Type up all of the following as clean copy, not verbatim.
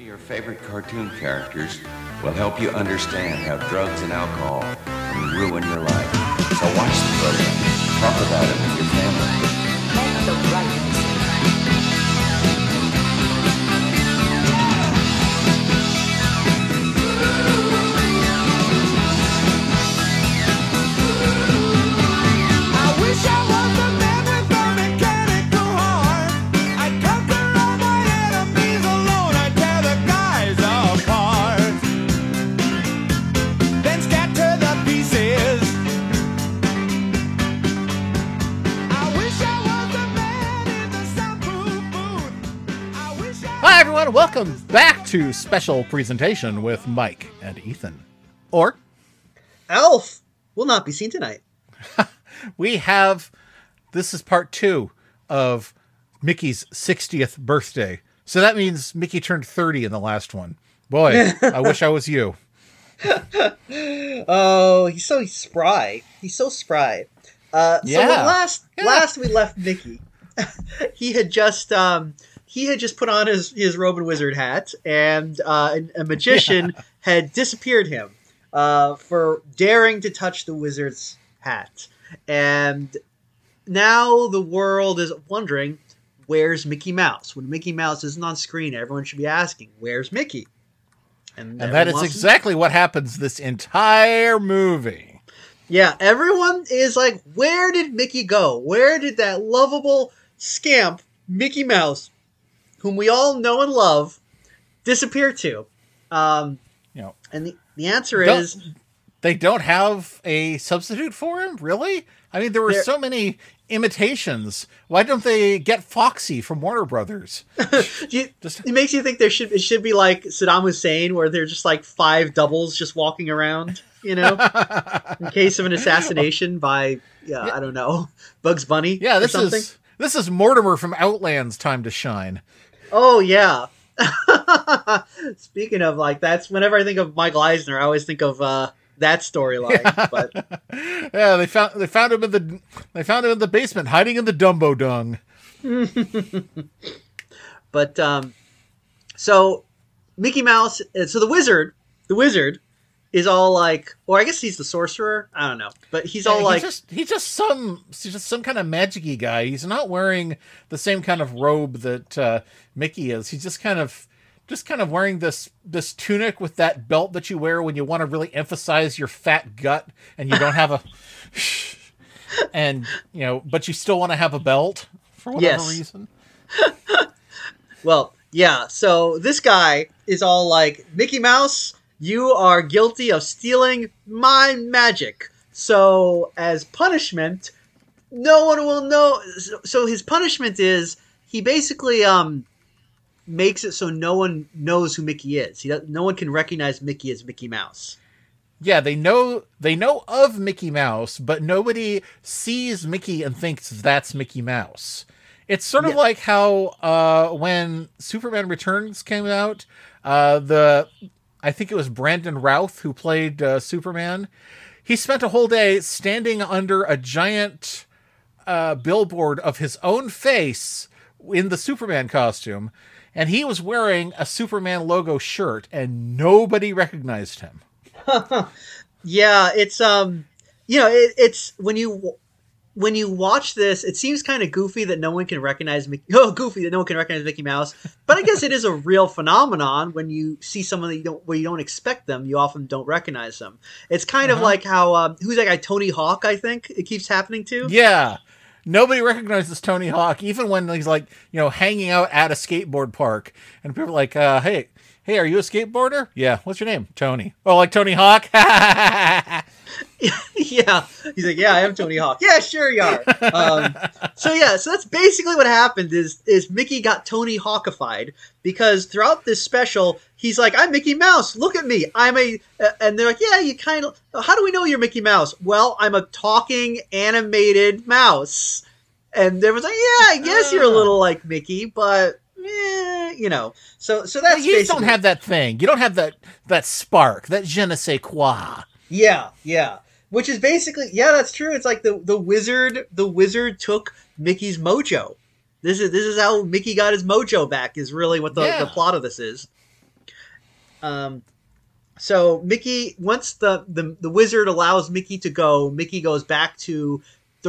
your favorite cartoon characters will help you understand how drugs and alcohol can ruin your life. So watch the program. Talk about it with your family. Make the right decision. Hi, everyone. Welcome back to Special Presentation with Mike and Ethan. Or, Alf will not be seen tonight. this is part 2 of Mickey's 60th birthday. So that means Mickey turned 30 in the last one. Boy, I wish I was you. Oh, he's so spry. He's so spry. So when last we left Mickey, he had just put on his Robin Wizard hat, and a magician had disappeared him for daring to touch the wizard's hat. And now the world is wondering, where's Mickey Mouse? When Mickey Mouse isn't on screen, everyone should be asking, where's Mickey? And that is exactly what happens this entire movie. Yeah, everyone is like, where did Mickey go? Where did that lovable scamp, Mickey Mouse, whom we all know and love, disappear to? And the answer is... They don't have a substitute for him? Really? I mean, there were so many imitations. Why don't they get Foxy from Warner Brothers? It makes you think it should be like Saddam Hussein, where they're just like 5 doubles just walking around, in case of an assassination by, I don't know, Bugs Bunny. Yeah, this is Mortimer from Outland's time to shine. Oh yeah. Speaking of that's whenever I think of Michael Eisner, I always think of that storyline. Yeah. But yeah, they found him in the basement, hiding in the Dumbo dung. But so Mickey Mouse, so the wizard is all like, or I guess he's the sorcerer. I don't know, but he's all like, he's just some kind of magic-y guy. He's not wearing the same kind of robe that Mickey is. He's just kind of wearing this tunic with that belt that you wear when you want to really emphasize your fat gut and you don't have a, and but you still want to have a belt for whatever reason. Well, yeah. So this guy is all like, Mickey Mouse, you are guilty of stealing my magic. So as punishment, no one will know. So his punishment is he basically makes it so no one knows who Mickey is. No one can recognize Mickey as Mickey Mouse. Yeah, they know of Mickey Mouse, but nobody sees Mickey and thinks that's Mickey Mouse. It's sort of like how when Superman Returns came out, I think it was Brandon Routh who played Superman. He spent a whole day standing under a giant billboard of his own face in the Superman costume, and he was wearing a Superman logo shirt, and nobody recognized him. Yeah, it's it's when you watch this, it seems kind of goofy that no one can recognize Mickey. Oh, goofy that no one can recognize Mickey Mouse. But I guess it is a real phenomenon when you see someone that you don't expect them. You often don't recognize them. It's kind of like how who's that guy, Tony Hawk? I think it keeps happening to. Yeah, nobody recognizes Tony Hawk, even when he's hanging out at a skateboard park, and people are like, "Hey, are you a skateboarder? Yeah. What's your name? Tony. Oh, like Tony Hawk? Yeah. He's like, yeah, I am Tony Hawk. Yeah, sure you are. So that's basically what happened is Mickey got Tony Hawkified, because throughout this special, he's like, I'm Mickey Mouse. Look at me. And they're like, yeah, you kind of, how do we know you're Mickey Mouse? Well, I'm a talking animated mouse. And everyone's like, yeah, I guess you're a little like Mickey, but so that's you don't have that thing. You don't have that spark, that je ne sais quoi. Yeah. Which is basically, that's true. It's like the wizard took Mickey's mojo. This is how Mickey got his mojo back, is really what the plot of this is. So Mickey, once the wizard allows Mickey to go, Mickey goes back to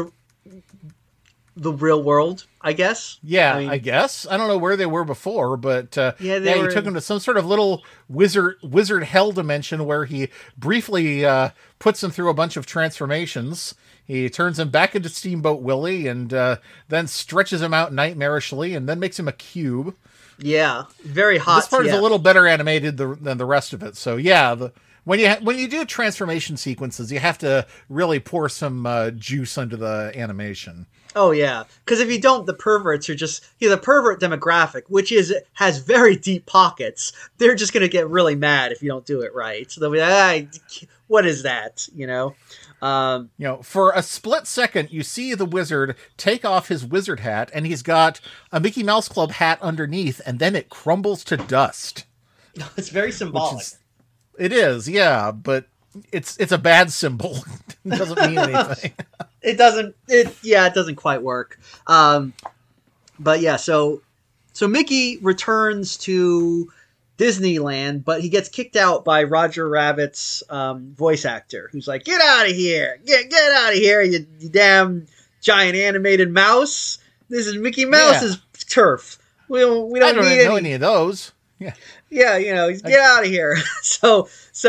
the real world, I guess. Yeah, I guess. I don't know where they were before, but he took him to some sort of little wizard hell dimension where he briefly puts him through a bunch of transformations. He turns him back into Steamboat Willie and then stretches him out nightmarishly and then makes him a cube. Yeah, very hot. This part is a little better animated than the rest of it. So yeah, when you do transformation sequences, you have to really pour some juice under the animation. Oh yeah, because if you don't, the perverts are just the pervert demographic, which has very deep pockets. They're just gonna get really mad if you don't do it right. So they'll be like, what is that? For a split second, you see the wizard take off his wizard hat, and he's got a Mickey Mouse Club hat underneath, and then it crumbles to dust. It's very symbolic. It is, yeah, but it's a bad symbol. It doesn't mean anything. It doesn't quite work. But yeah, so Mickey returns to Disneyland, but he gets kicked out by Roger Rabbit's voice actor, who's like, "Get out of here! Get out of here, you damn giant animated mouse! This is Mickey Mouse's turf. We don't need any of those." Yeah, get out of here. So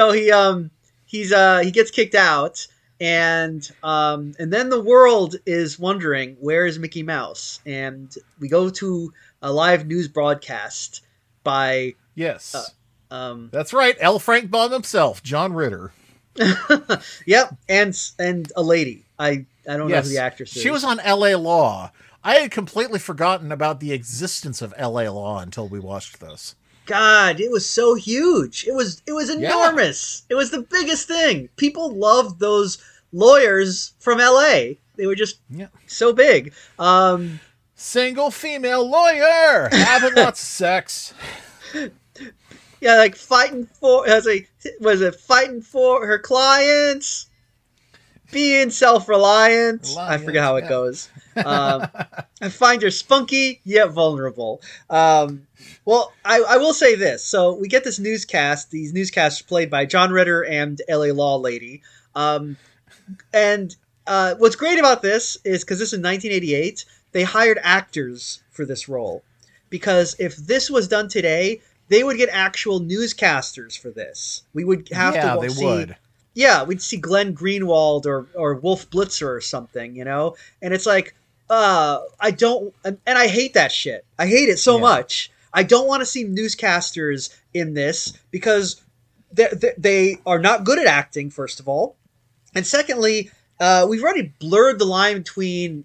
he gets kicked out, and then the world is wondering, where is Mickey Mouse? And we go to a live news broadcast by that's right, L. Frank Baum himself, John Ritter. Yep, and a lady. I don't know who the actress is. She was on L.A. Law. I had completely forgotten about the existence of L.A. Law until we watched this. God, it was so huge. It was enormous. It was the biggest thing. People loved those lawyers from LA. They were just so big. Single female lawyer having lots of sex. Yeah, like fighting for fighting for her clients, being self-reliant. I forget how it goes. I find her spunky yet vulnerable. Well, I will say this. So we get this newscast. These newscasts played by John Ritter and L.A. Law lady. And what's great about this is, because this is 1988, they hired actors for this role. Because if this was done today, they would get actual newscasters for this. We would have to see. Would. Yeah, we'd see Glenn Greenwald or Wolf Blitzer or something, And it's like, I don't, and I hate that shit. I hate it so much. I don't want to see newscasters in this because they are not good at acting, first of all. And secondly, we've already blurred the line between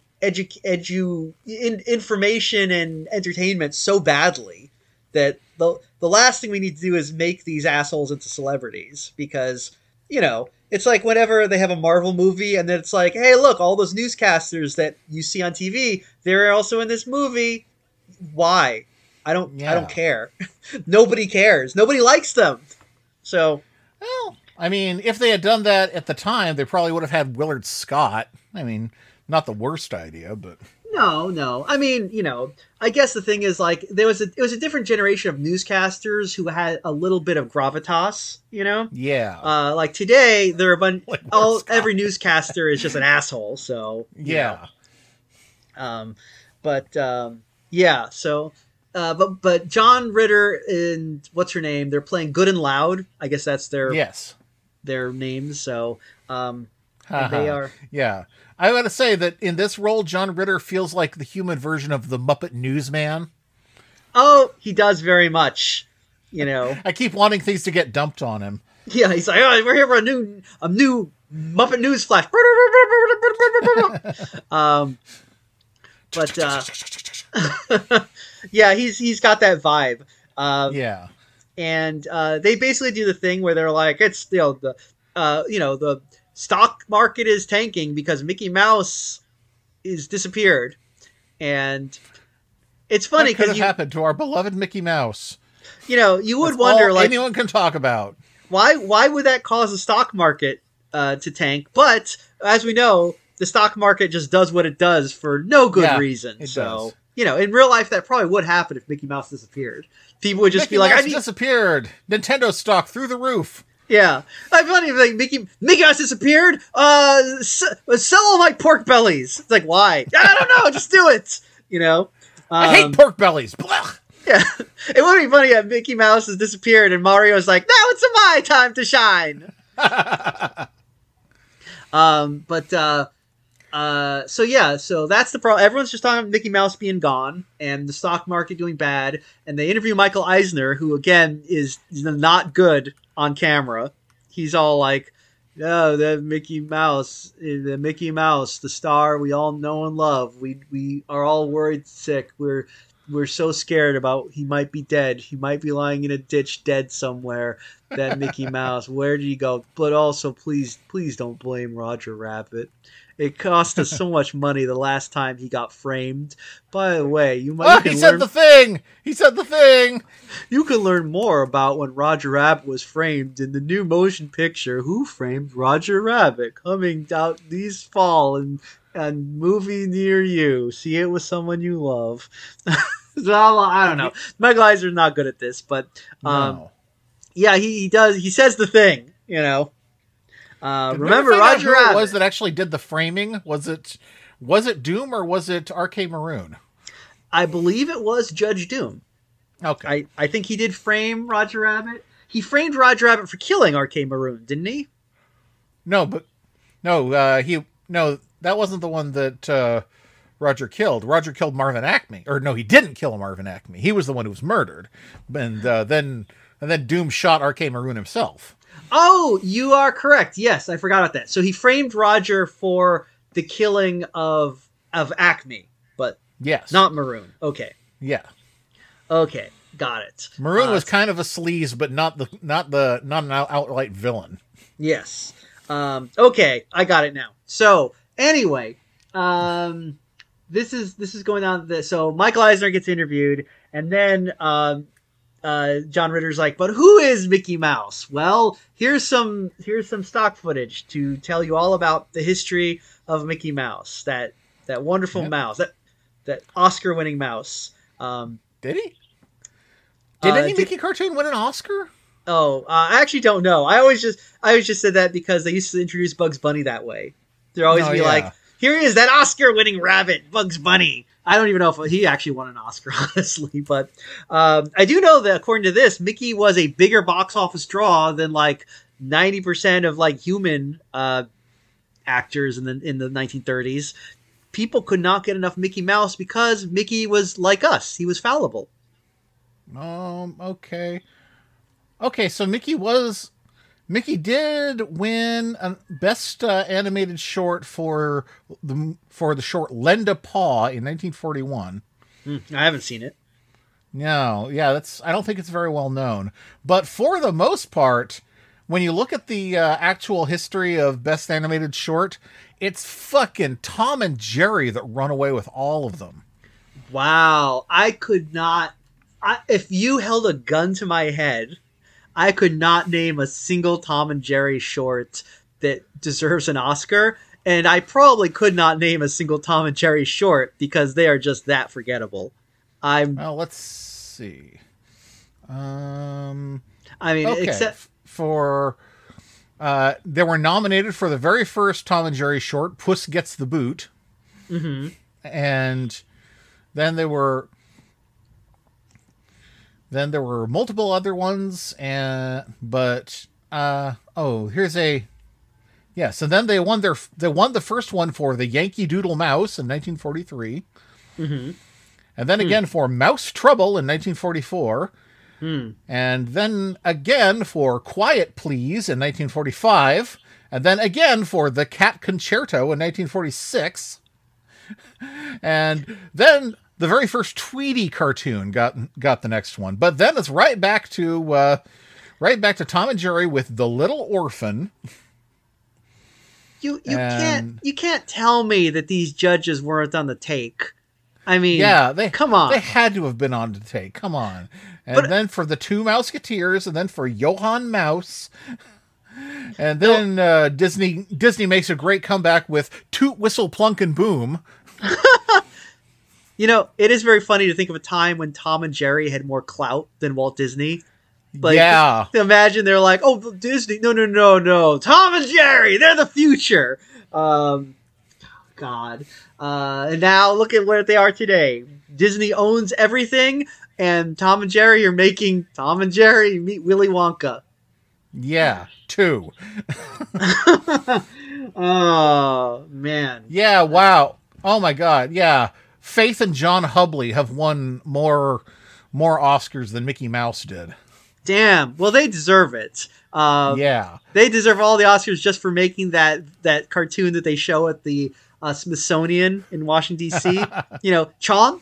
information and entertainment so badly that the last thing we need to do is make these assholes into celebrities, because, it's like whenever they have a Marvel movie and then it's like, hey, look, all those newscasters that you see on TV, they're also in this movie. Why? I don't care. Nobody cares. Nobody likes them. So, well, I mean, if they had done that at the time, they probably would have had Willard Scott. I mean, not the worst idea, but no. I mean, I guess the thing is, like, it was a different generation of newscasters who had a little bit of gravitas, Yeah. Like today, there are a bunch. Every newscaster is just an asshole. So yeah. Yeah. So. But John Ritter and what's her name? They're playing Good and Loud. I guess that's their names. So they are. Yeah, I got to say that in this role, John Ritter feels like the human version of the Muppet Newsman. Oh, he does very much. I keep wanting things to get dumped on him. Yeah, he's like, oh, we're here for a new Muppet News Flash. Yeah, he's got that vibe. Yeah, and they basically do the thing where they're like, it's the stock market is tanking because Mickey Mouse is disappeared, and it's funny because happened to our beloved Mickey Mouse. You would wonder, like, anyone can talk about why would that cause the stock market to tank? But as we know, the stock market just does what it does for no good reason. It so. does. in real life, that probably would happen if Mickey Mouse disappeared. People would just Mickey be like, Mouse disappeared. Nintendo stock through the roof. Yeah. I funny like Mickey Mouse disappeared. Sell all my pork bellies. It's like, why? I don't know. Just do it. I hate pork bellies. Blah. Yeah. It would be funny if Mickey Mouse has disappeared and Mario's like, now it's my time to shine. So that's the problem. Everyone's just talking about Mickey Mouse being gone and the stock market doing bad. And they interview Michael Eisner, who again is not good on camera. He's all like, "Oh, the Mickey Mouse, the star we all know and love. We are all worried sick. We're so scared about he might be dead. He might be lying in a ditch dead somewhere. That Mickey Mouse, where did he go? But also, please don't blame Roger Rabbit. It cost us so much money the last time he got framed. By the way, he said the thing. He said the thing. You can learn more about when Roger Rabbit was framed in the new motion picture Who Framed Roger Rabbit, coming out this fall and movie near you. See it with someone you love." So, I don't know. Michael Eisner's not good at this, but No. yeah, he does. He says the thing. Remember Roger Rabbit? Who it was that actually did the framing? Was it Doom or was it R.K. Maroon? I believe it was Judge Doom. Okay. I think he did frame Roger Rabbit. He framed Roger Rabbit for killing R.K. Maroon, didn't he? No, that wasn't the one that Roger killed. Roger killed Marvin Acme. Or no, he didn't kill Marvin Acme. He was the one who was murdered. And then Doom shot R.K. Maroon himself. Oh, you are correct. Yes, I forgot about that. So he framed Roger for the killing of Acme, but yes, not Maroon. Okay. Yeah. Okay, got it. Maroon was kind of a sleaze, but not an outright villain. Yes. Okay, I got it now. So anyway, this is going on. So Michael Eisner gets interviewed, and then John Ritter's like, "But who is Mickey Mouse?" Well, here's some stock footage to tell you all about the history of Mickey Mouse. That wonderful mouse, that Oscar-winning mouse. Did he? Did any Mickey cartoon win an Oscar? Oh, I actually don't know. I always just said that because they used to introduce Bugs Bunny that way. They'd always be like, "Here he is, that Oscar-winning rabbit, Bugs Bunny." I don't even know if he actually won an Oscar, honestly, but I do know that according to this, Mickey was a bigger box office draw than like 90% of like human actors in the 1930s. People could not get enough Mickey Mouse because Mickey was like us; he was fallible. Okay. Okay, so Mickey did win a Best Animated Short for the short Lend a Paw in 1941. I haven't seen it. No, yeah, I don't think it's very well known. But for the most part, when you look at the actual history of Best Animated Short, it's fucking Tom and Jerry that run away with all of them. Wow, I could not. If you held a gun to my head, I could not name a single Tom and Jerry short that deserves an Oscar, and I probably could not name a single Tom and Jerry short because they are just that forgettable. Well, let's see. Except for they were nominated for the very first Tom and Jerry short, Puss Gets the Boot. Mm-hmm. And then there were multiple other ones, so then they won the first one for the Yankee Doodle Mouse in 1943. Mm-hmm. And then again for Mouse Trouble in 1944. And then again for Quiet Please in 1945. And then again for The Cat Concerto in 1946. And then the very first Tweety cartoon got the next one. But then it's right back to Tom and Jerry with The Little Orphan. You can't tell me that these judges weren't on the take. I mean, come on. They had to have been on the take. Come on. And then for the Two Mouseketeers, and then for Johann Mouse. And then Disney makes a great comeback with Toot Whistle Plunk and Boom. You know, it is very funny to think of a time when Tom and Jerry had more clout than Walt Disney. Like, yeah. Imagine they're like, oh, Disney, no. Tom and Jerry, they're the future. God. And now look at where they are today. Disney owns everything, and Tom and Jerry are making Tom and Jerry meet Willy Wonka. Yeah, 2. Oh, man. Yeah, wow. Oh my God, yeah. Faith and John Hubley have won more Oscars than Mickey Mouse did. Damn. Well, they deserve it. Yeah. They deserve all the Oscars just for making that cartoon that they show at the Smithsonian in Washington, D.C. You know, Chon.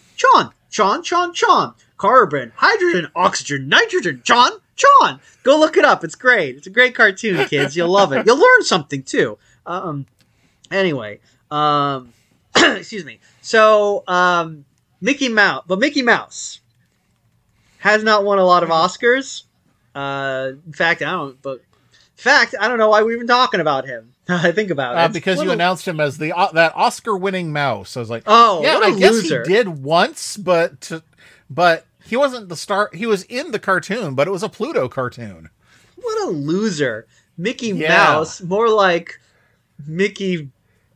Carbon, hydrogen, oxygen, nitrogen, Chon. Go look it up. It's great. It's a great cartoon, kids. You'll love it. You'll learn something, too. Anyway. Excuse me. So, Mickey Mouse has not won a lot of Oscars. In fact, I don't know why we're even talking about him. I think about it. Because you announced him as that Oscar-winning mouse. I was like, oh, yeah, what a I guess loser. he did once, but he wasn't the star. He was in the cartoon, but it was a Pluto cartoon. What a loser. Mickey Mouse, more like Mickey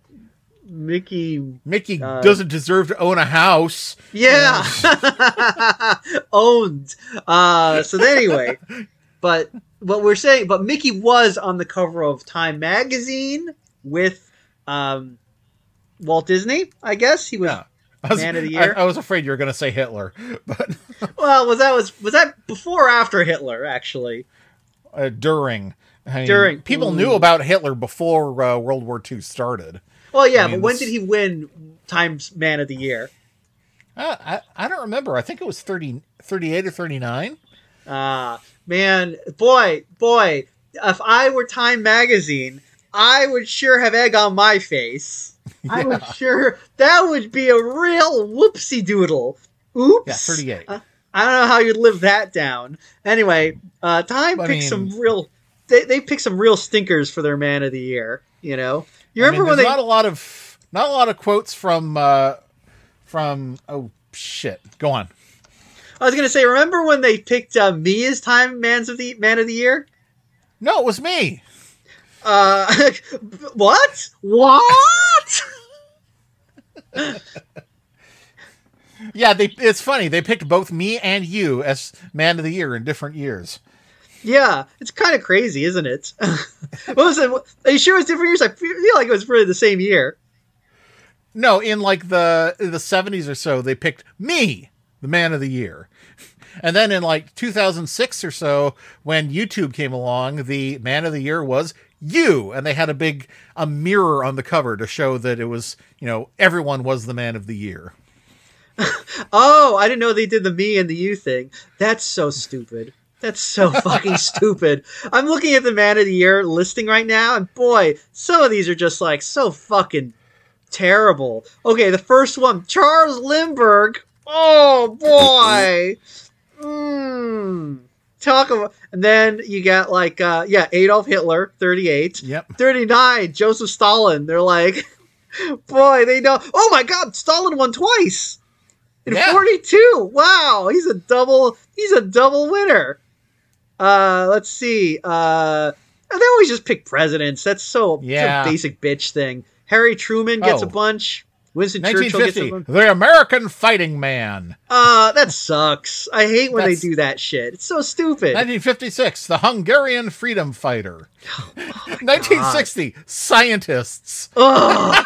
doesn't deserve to own a house. Yeah. Owned. So anyway, but what we're saying, but Mickey was on the cover of Time magazine with Walt Disney, I guess. He was Man of the Year. I was afraid you were going to say Hitler, but well, was that before or after Hitler, actually? During. I mean, During. People knew about Hitler before World War II started. Well, yeah, but when did he win Time's Man of the Year? I don't remember. I think it was 38 or 39. Man, boy, if I were Time magazine, I would sure have egg on my face. Yeah. I would sure, that would be a real whoopsie doodle. Oops. Yeah, 38. I don't know how you'd live that down. Anyway, Time picked some real, they picked some real stinkers for their Man of the Year, you know? You remember when not a lot of quotes from oh shit. Go on. I was gonna say, remember when they picked me as Time Man of the Year? No, it was me. What? Yeah, it's funny. They picked both me and you as Man of the Year in different years. Yeah, it's kind of crazy, isn't it? What was it? Are you sure it was different years? I feel like it was really the same year. No, in like the 70s or so, they picked me, the Man of the Year. And then in like 2006 or so, when YouTube came along, the Man of the Year was you. And they had a mirror on the cover to show that it was, everyone was the Man of the Year. Oh, I didn't know they did the me and the you thing. That's so stupid. That's so fucking stupid. I'm looking at the Man of the Year listing right now, and boy, some of these are just like so fucking terrible. Okay, the first one, Charles Lindbergh. Oh boy. Talk about, and then you got like Adolf Hitler, 38. Yep. 39, Joseph Stalin. They're like, boy, they know. Oh my God, Stalin won twice. In 42. Wow, he's a double winner. Let's see. They always just pick presidents. That's so basic bitch thing. Harry Truman gets a bunch. Winston Churchill gets a bunch. The American Fighting Man. That sucks. I hate when they do that shit. It's so stupid. 1956, the Hungarian freedom fighter. 1960, scientists. Oh.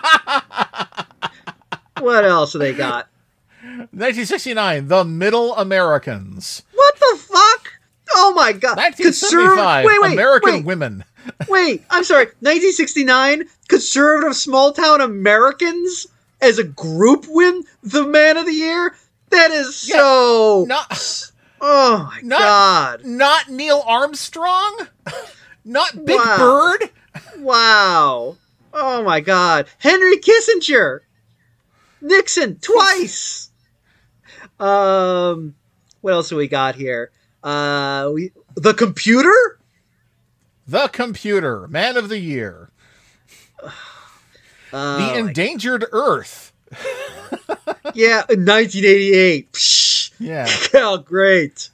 What else have they got? 1969, the Middle Americans. What the fuck? Oh my God. 1975, American women. Wait, I'm sorry. 1969, conservative small town Americans as a group win the Man of the Year? That is so... oh my God. Not Neil Armstrong? Not Big Bird? Wow. Oh my God. Henry Kissinger. Nixon, twice. What else do we got here? The Computer? The Computer, Man of the Year. The Endangered Earth. Yeah, in 1988. Psh. Yeah. Oh, great.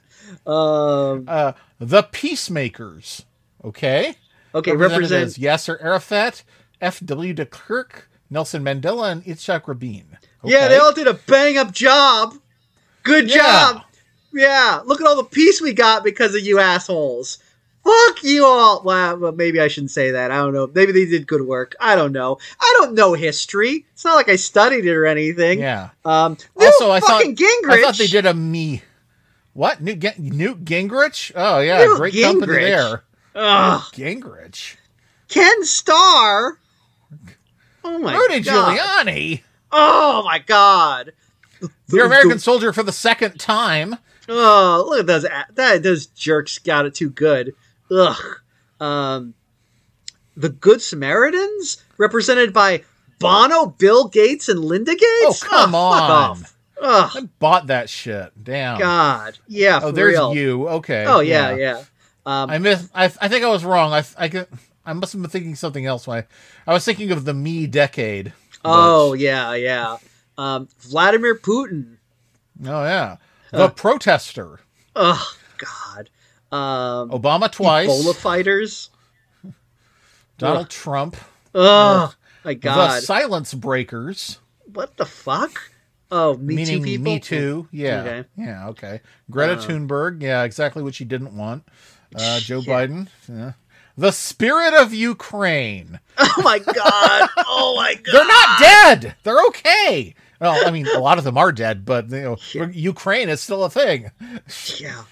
The Peacemakers. Okay. Okay, Represented as Yasser Arafat, F.W. de Klerk, Nelson Mandela, and Itzhak Rabin. Okay. Yeah, they all did a bang-up job. Good job. Yeah, look at all the peace we got because of you assholes. Fuck you all. Well, maybe I shouldn't say that. I don't know. Maybe they did good work. I don't know. I don't know history. It's not like I studied it or anything. Yeah. Also, I thought they did a me. What? Newt Gingrich? Oh, yeah. Newt Great Gingrich. company there. Ugh. Gingrich. Ken Starr. Oh, my Rudy God. Giuliani. Oh, my God. Your American soldier for the second time. Oh, look at those jerks got it too good. Ugh. The Good Samaritans, represented by Bono, Bill Gates, and Linda Gates. Oh, come on. Fuck off. Ugh. I bought that shit. Damn. God. Yeah. Oh, for there's real. you. Okay. Oh yeah. I think I was wrong. I must have been thinking something else. I was thinking of the me decade. Oh yeah. Vladimir Putin. Oh yeah. The Protester. Oh God. Obama twice. Ebola fighters. Donald Trump. Oh my God. The Silence Breakers. What the fuck? Oh, Me Too people? Me Too. Yeah. Okay. Yeah, okay. Greta Thunberg. Yeah, exactly what she didn't want. Joe Biden. Yeah. The Spirit of Ukraine. Oh my God. Oh my God. They're not dead. They're okay. Well, I mean, a lot of them are dead, but Ukraine is still a thing. Yeah.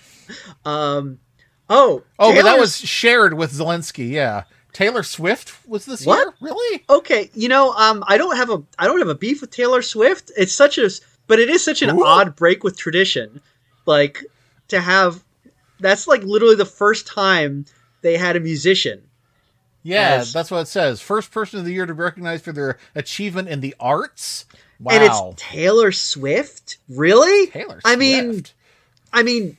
But that was shared with Zelensky. Yeah. Taylor Swift was this year? Really? Okay, I don't have a beef with Taylor Swift. It is such an odd break with tradition, like to have. That's like literally the first time they had a musician. Yeah, that's what it says. First person of the year to be recognized for their achievement in the arts. Wow. And it's Taylor Swift? Really? Taylor Swift. I mean,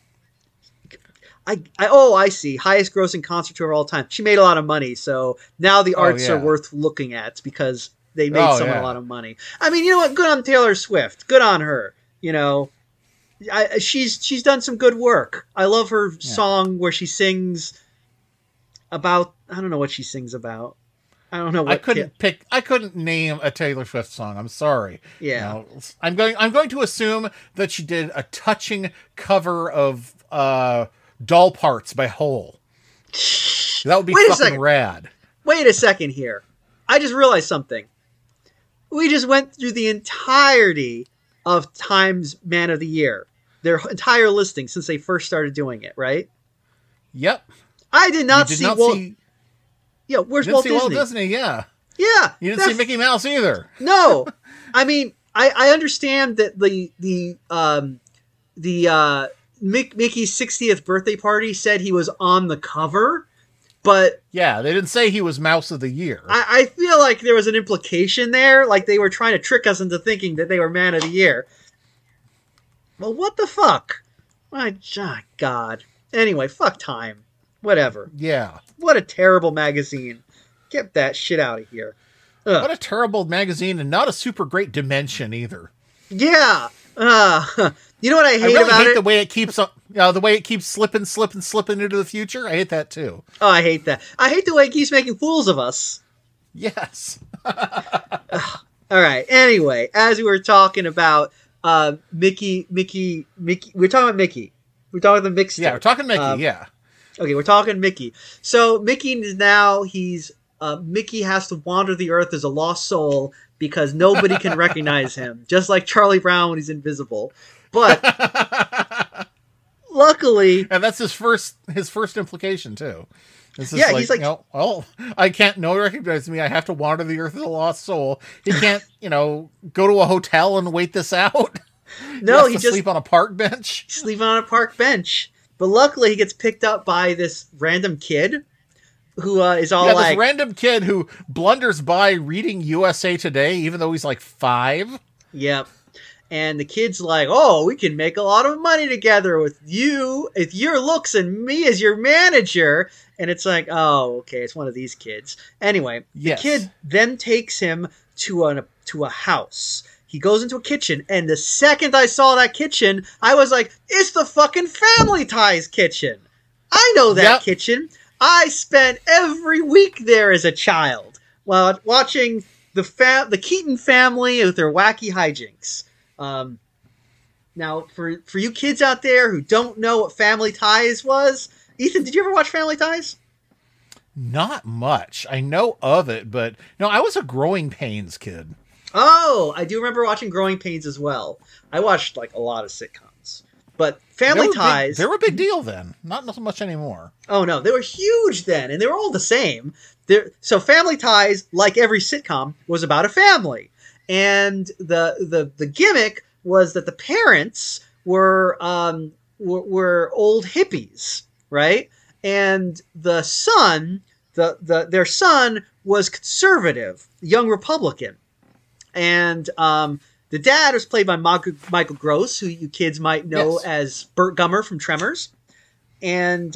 I see. Highest grossing concert tour of all time. She made a lot of money, so now the arts are worth looking at because they made someone a lot of money. I mean, you know what? Good on Taylor Swift. Good on her. She's done some good work. I love her song where she sings about. I don't know what she sings about. I don't know. What I couldn't name a Taylor Swift song. I'm sorry. Yeah. I'm going to assume that she did a touching cover of Doll Parts by Hole. That would be fucking rad. Wait a second here. I just realized something. We just went through the entirety of Time's Man of the Year. Their entire listing since they first started doing it, right? Yep. I did not see... Yeah, where's Walt Disney? Walt Disney, yeah. Yeah. You didn't see Mickey Mouse either. No. I mean, I understand that the Mickey's 60th birthday party said he was on the cover, but... Yeah, they didn't say he was Mouse of the Year. I feel like there was an implication there, like they were trying to trick us into thinking that they were Man of the Year. Well, what the fuck? My God. Anyway, fuck Time. Whatever. Yeah. What a terrible magazine. Get that shit out of here. Ugh. What a terrible magazine, and not a super great dimension either. Yeah. You know what I hate about it? The way it keeps the way it keeps slipping into the future. I hate that too. Oh, I hate that. I hate the way it keeps making fools of us. Yes. All right. Anyway, as we were talking about Mickey. We're talking about Mickey. We're talking about the Mickster. Yeah, we're talking Mickey. Yeah. Okay, we're talking Mickey. So Mickey is now Mickey has to wander the earth as a lost soul because nobody can recognize him, just like Charlie Brown when he's invisible. But luckily, and that's his first implication too. He's like, I can't. No one recognizes me. I have to wander the earth as a lost soul. He can't, go to a hotel and wait this out. No, he just sleep on a park bench. Sleeping on a park bench. But luckily, he gets picked up by this random kid who is all this random kid who blunders by reading USA Today, even though he's like 5. Yep. And the kid's like, "Oh, we can make a lot of money together with your looks and me as your manager." And it's like, "Oh, okay, it's one of these kids." Anyway, the kid then takes him to a house. he goes into a kitchen, and the second I saw that kitchen, I was like, it's the fucking Family Ties kitchen. I know that kitchen. I spent every week there as a child while watching the Keaton family with their wacky hijinks. Now, for you kids out there who don't know what Family Ties was, Ethan, did you ever watch Family Ties? Not much. I know of it, but no, I was a Growing Pains kid. Oh, I do remember watching Growing Pains as well. I watched like a lot of sitcoms. But Family Ties... They were a big deal then. Not so much anymore. Oh, no. They were huge then, and they were all the same. So Family Ties, like every sitcom, was about a family. And the gimmick was that the parents were old hippies, right? And the son, their son was conservative, young Republican. And the dad was played by Michael Gross, who you kids might know as Burt Gummer from Tremors. And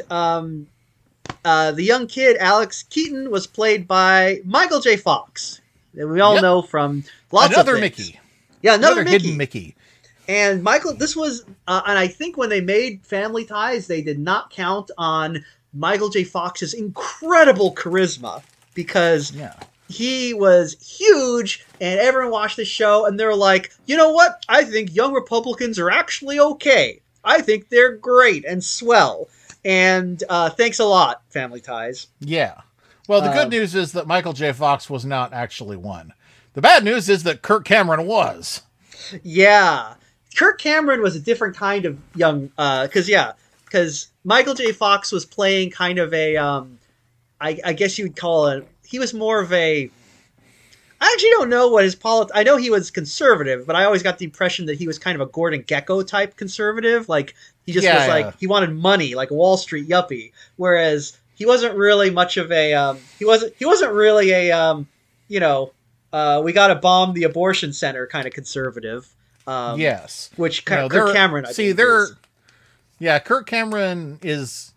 the young kid, Alex Keaton, was played by Michael J. Fox, that we all know from lots of things. Mickey. Yeah, another Mickey. Hidden Mickey. And Michael, this was, and I think when they made Family Ties, they did not count on Michael J. Fox's incredible charisma, because he was huge, and everyone watched the show, and they're like, you know what? I think young Republicans are actually okay. I think they're great and swell. And thanks a lot, Family Ties. Yeah. Well, the good news is that Michael J. Fox was not actually one. The bad news is that Kirk Cameron was. Yeah. Kirk Cameron was a different kind of young, because Michael J. Fox was playing kind of a, I guess you would call it, he was more of a, I actually don't know what his I know he was conservative, but I always got the impression that he was kind of a Gordon Gekko type conservative. Like, he just was like, he wanted money, like a Wall Street yuppie. Whereas he wasn't really much of a, he wasn't really a, we got to bomb the abortion center kind of conservative. Yes. Which Kirk Cameron, Kirk Cameron is,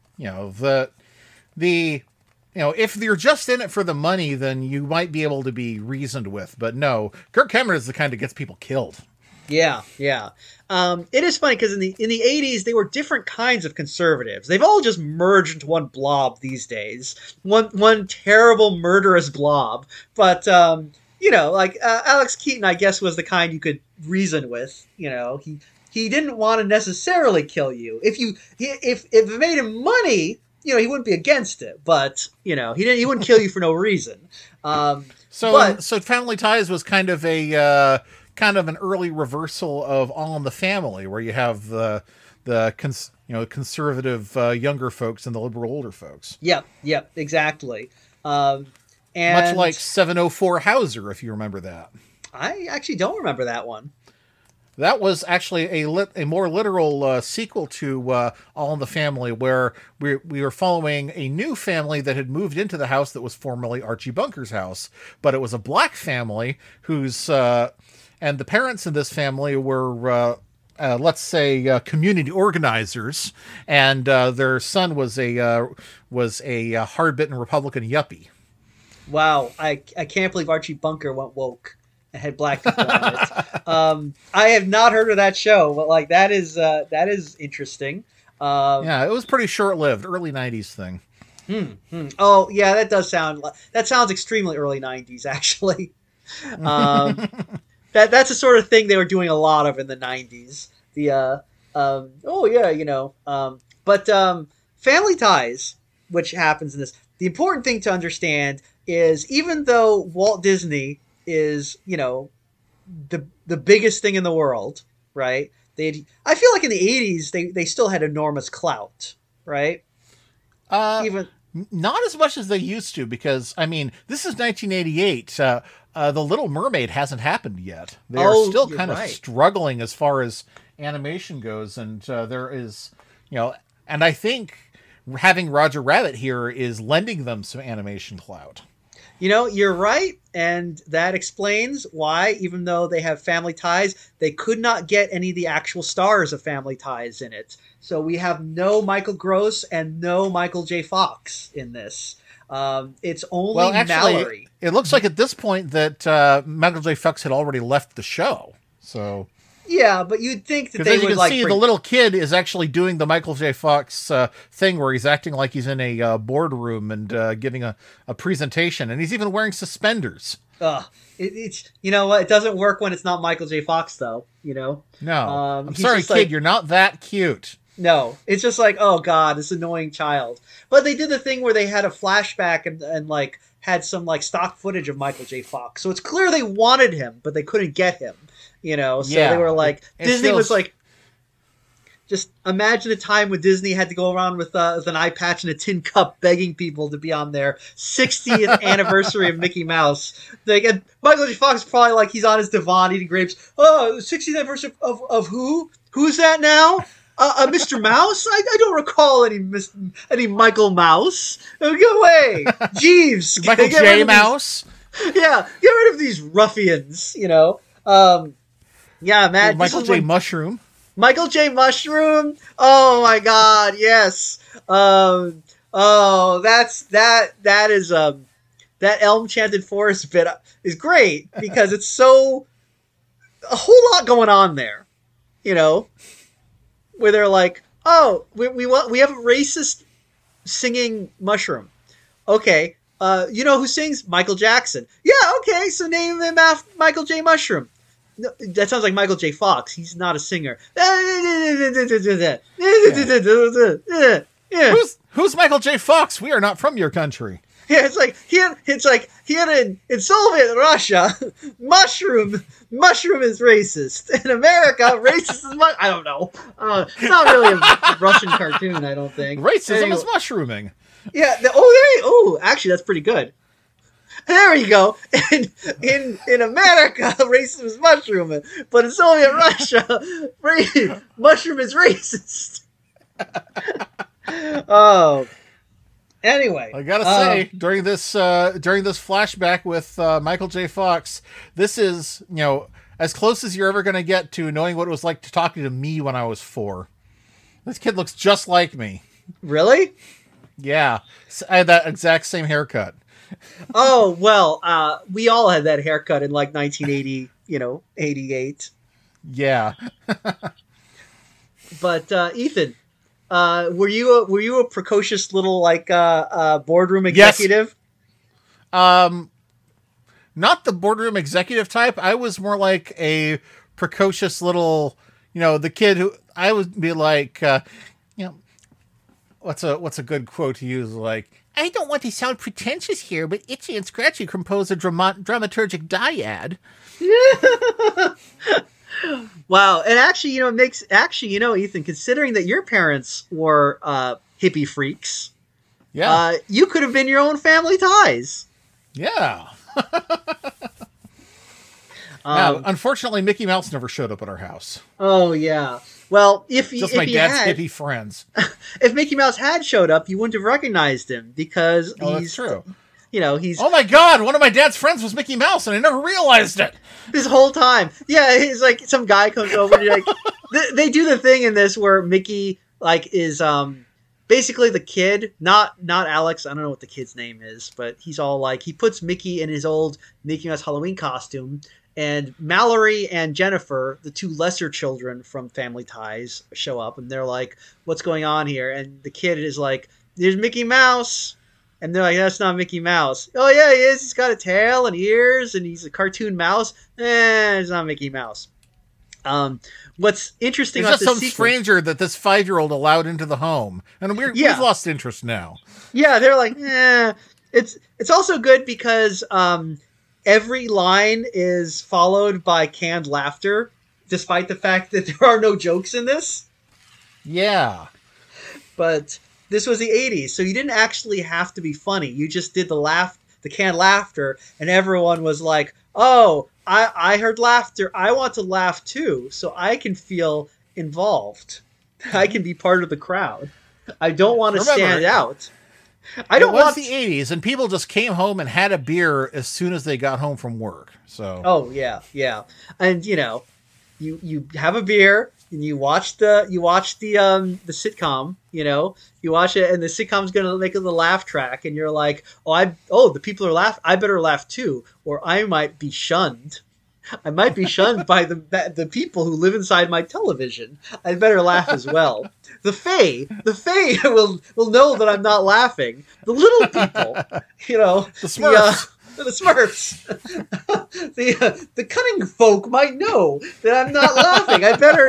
if you're just in it for the money, then you might be able to be reasoned with. But no, Kirk Cameron is the kind that gets people killed. Yeah. It is funny because in the 80s, they were different kinds of conservatives. They've all just merged into one blob these days. One terrible, murderous blob. But, Alex Keaton, I guess, was the kind you could reason with. He didn't want to necessarily kill you. If it made him money, he wouldn't be against it. But, he wouldn't kill you for no reason. So Family Ties was kind of an early reversal of All in the Family, where you have the conservative younger folks and the liberal older folks. Yep, exactly. And much like 704 Hauser, if you remember that. I actually don't remember that one. That was actually a more literal sequel to All in the Family, where we were following a new family that had moved into the house that was formerly Archie Bunker's house. But it was a black family whose... and the parents in this family were, let's say, community organizers, and their son was a hard-bitten Republican yuppie. Wow, I can't believe Archie Bunker went woke and had black people on it. I have not heard of that show, but that is interesting. It was pretty short-lived, early 90s thing. Oh yeah, that sounds extremely early 90s actually. That's the sort of thing they were doing a lot of in the 90s. But Family Ties, which happens in this, the important thing to understand is, even though Walt Disney is, the biggest thing in the world, right? I feel like in the 80s, they still had enormous clout, right? Not as much as they used to, because, this is 1988. The Little Mermaid hasn't happened yet. They're still kind of struggling as far as animation goes, and there is, and I think having Roger Rabbit here is lending them some animation clout. You're right, and that explains why, even though they have Family Ties, they could not get any of the actual stars of Family Ties in it. So we have no Michael Gross and no Michael J. Fox in this. It's only Mallory. It looks like at this point that Michael J. Fox had already left the show. So yeah, but you'd think that because they as you would can see, the little kid is actually doing the Michael J. Fox thing where he's acting like he's in a boardroom and giving a presentation, and he's even wearing suspenders. It's you know what? It doesn't work when it's not Michael J. Fox, though. You know. No, I'm sorry, kid. You're not that cute. No, it's just like, oh god, this annoying child. But they did the thing where they had a flashback and like had some like stock footage of Michael J. Fox, so it's clear they wanted him, but they couldn't get him. You know, so they were like, Disney was like, just imagine a time when Disney had to go around with an eye patch and a tin cup begging people to be on their 60th anniversary of Mickey Mouse. Like, and Michael J. Fox is probably like, he's on his divan eating grapes. Oh, 60th anniversary of who? Who's that now? Mr. Mouse? I don't recall any Michael Mouse. Go away. Jeeves. Michael J. Mouse? Yeah, get rid of these ruffians, you know. Yeah, Matt. Michael J. Mushroom. Michael J. Mushroom. Oh my God, yes. That is that Elm Chanted Forest bit is great because it's so a whole lot going on there, you know, where they're like, oh, we have a racist singing mushroom. Okay, you know who sings? Michael Jackson. Yeah, okay, so name him after Michael J. Mushroom. No, that sounds like Michael J. Fox. He's not a singer. Yeah. Who's Michael J. Fox? We are not from your country. Yeah, it's like here in Soviet Russia, mushroom is racist. In America, racist is I don't know. It's not really a Russian cartoon, I don't think. Racism is mushrooming. Yeah. Actually, that's pretty good. There you go. In America, racism is mushrooming, but in Soviet Russia, mushroom is racist. Oh. Anyway, I gotta say, during this flashback with Michael J. Fox, this is, you know, as close as you're ever going to get to knowing what it was like to talking to me when I was 4. This kid looks just like me. Really? Yeah, I had that exact same haircut. Oh well, we all had that haircut in like 1980, 88. Yeah. But Ethan. Were you a precocious little boardroom executive? Yes. Not the boardroom executive type. I was more like a precocious little, the kid who I would be like, what's a good quote to use? Like, I don't want to sound pretentious here, but Itchy and Scratchy compose a dramaturgic dyad. Wow, and actually, Ethan, considering that your parents were hippie freaks, yeah, you could have been your own Family Ties. Yeah. Now, unfortunately, Mickey Mouse never showed up at our house. Oh yeah. Well, if my dad's had, hippie friends. If Mickey Mouse had showed up, you wouldn't have recognized him because that's true. He's... Oh my God, one of my dad's friends was Mickey Mouse and I never realized it. This whole time. Yeah, it's like some guy comes over and you're like... they do the thing in this where Mickey, is basically the kid, not Alex, I don't know what the kid's name is, but he's all he puts Mickey in his old Mickey Mouse Halloween costume, and Mallory and Jennifer, the two lesser children from Family Ties, show up, and they're like, what's going on here? And the kid is like, there's Mickey Mouse. And they're like, that's not Mickey Mouse. Oh, yeah, he is. He's got a tail and ears, and he's a cartoon mouse. It's not Mickey Mouse. What's interesting about this sequence... There's some stranger that this 5-year-old allowed into the home. And we've lost interest now. Yeah, they're like, It's also good because every line is followed by canned laughter, despite the fact that there are no jokes in this. Yeah. But... this was the 80s, so you didn't actually have to be funny. You just did the canned laughter, and everyone was like, oh, I heard laughter. I want to laugh too, so I can feel involved. I can be part of the crowd. I don't want to stand out. It was the 80s, and people just came home and had a beer as soon as they got home from work. So. Oh, yeah. And, you have a beer, and you watch the sitcom, you watch it, and the sitcom's going to make a little laugh track, and you're like, the people are laughing, I better laugh too, or I might be shunned. I might be shunned by the people who live inside my television. I'd better laugh as well. The Fae will know that I'm not laughing. The little people, the Smurfs. The Smurfs, the cunning folk might know that I'm not laughing.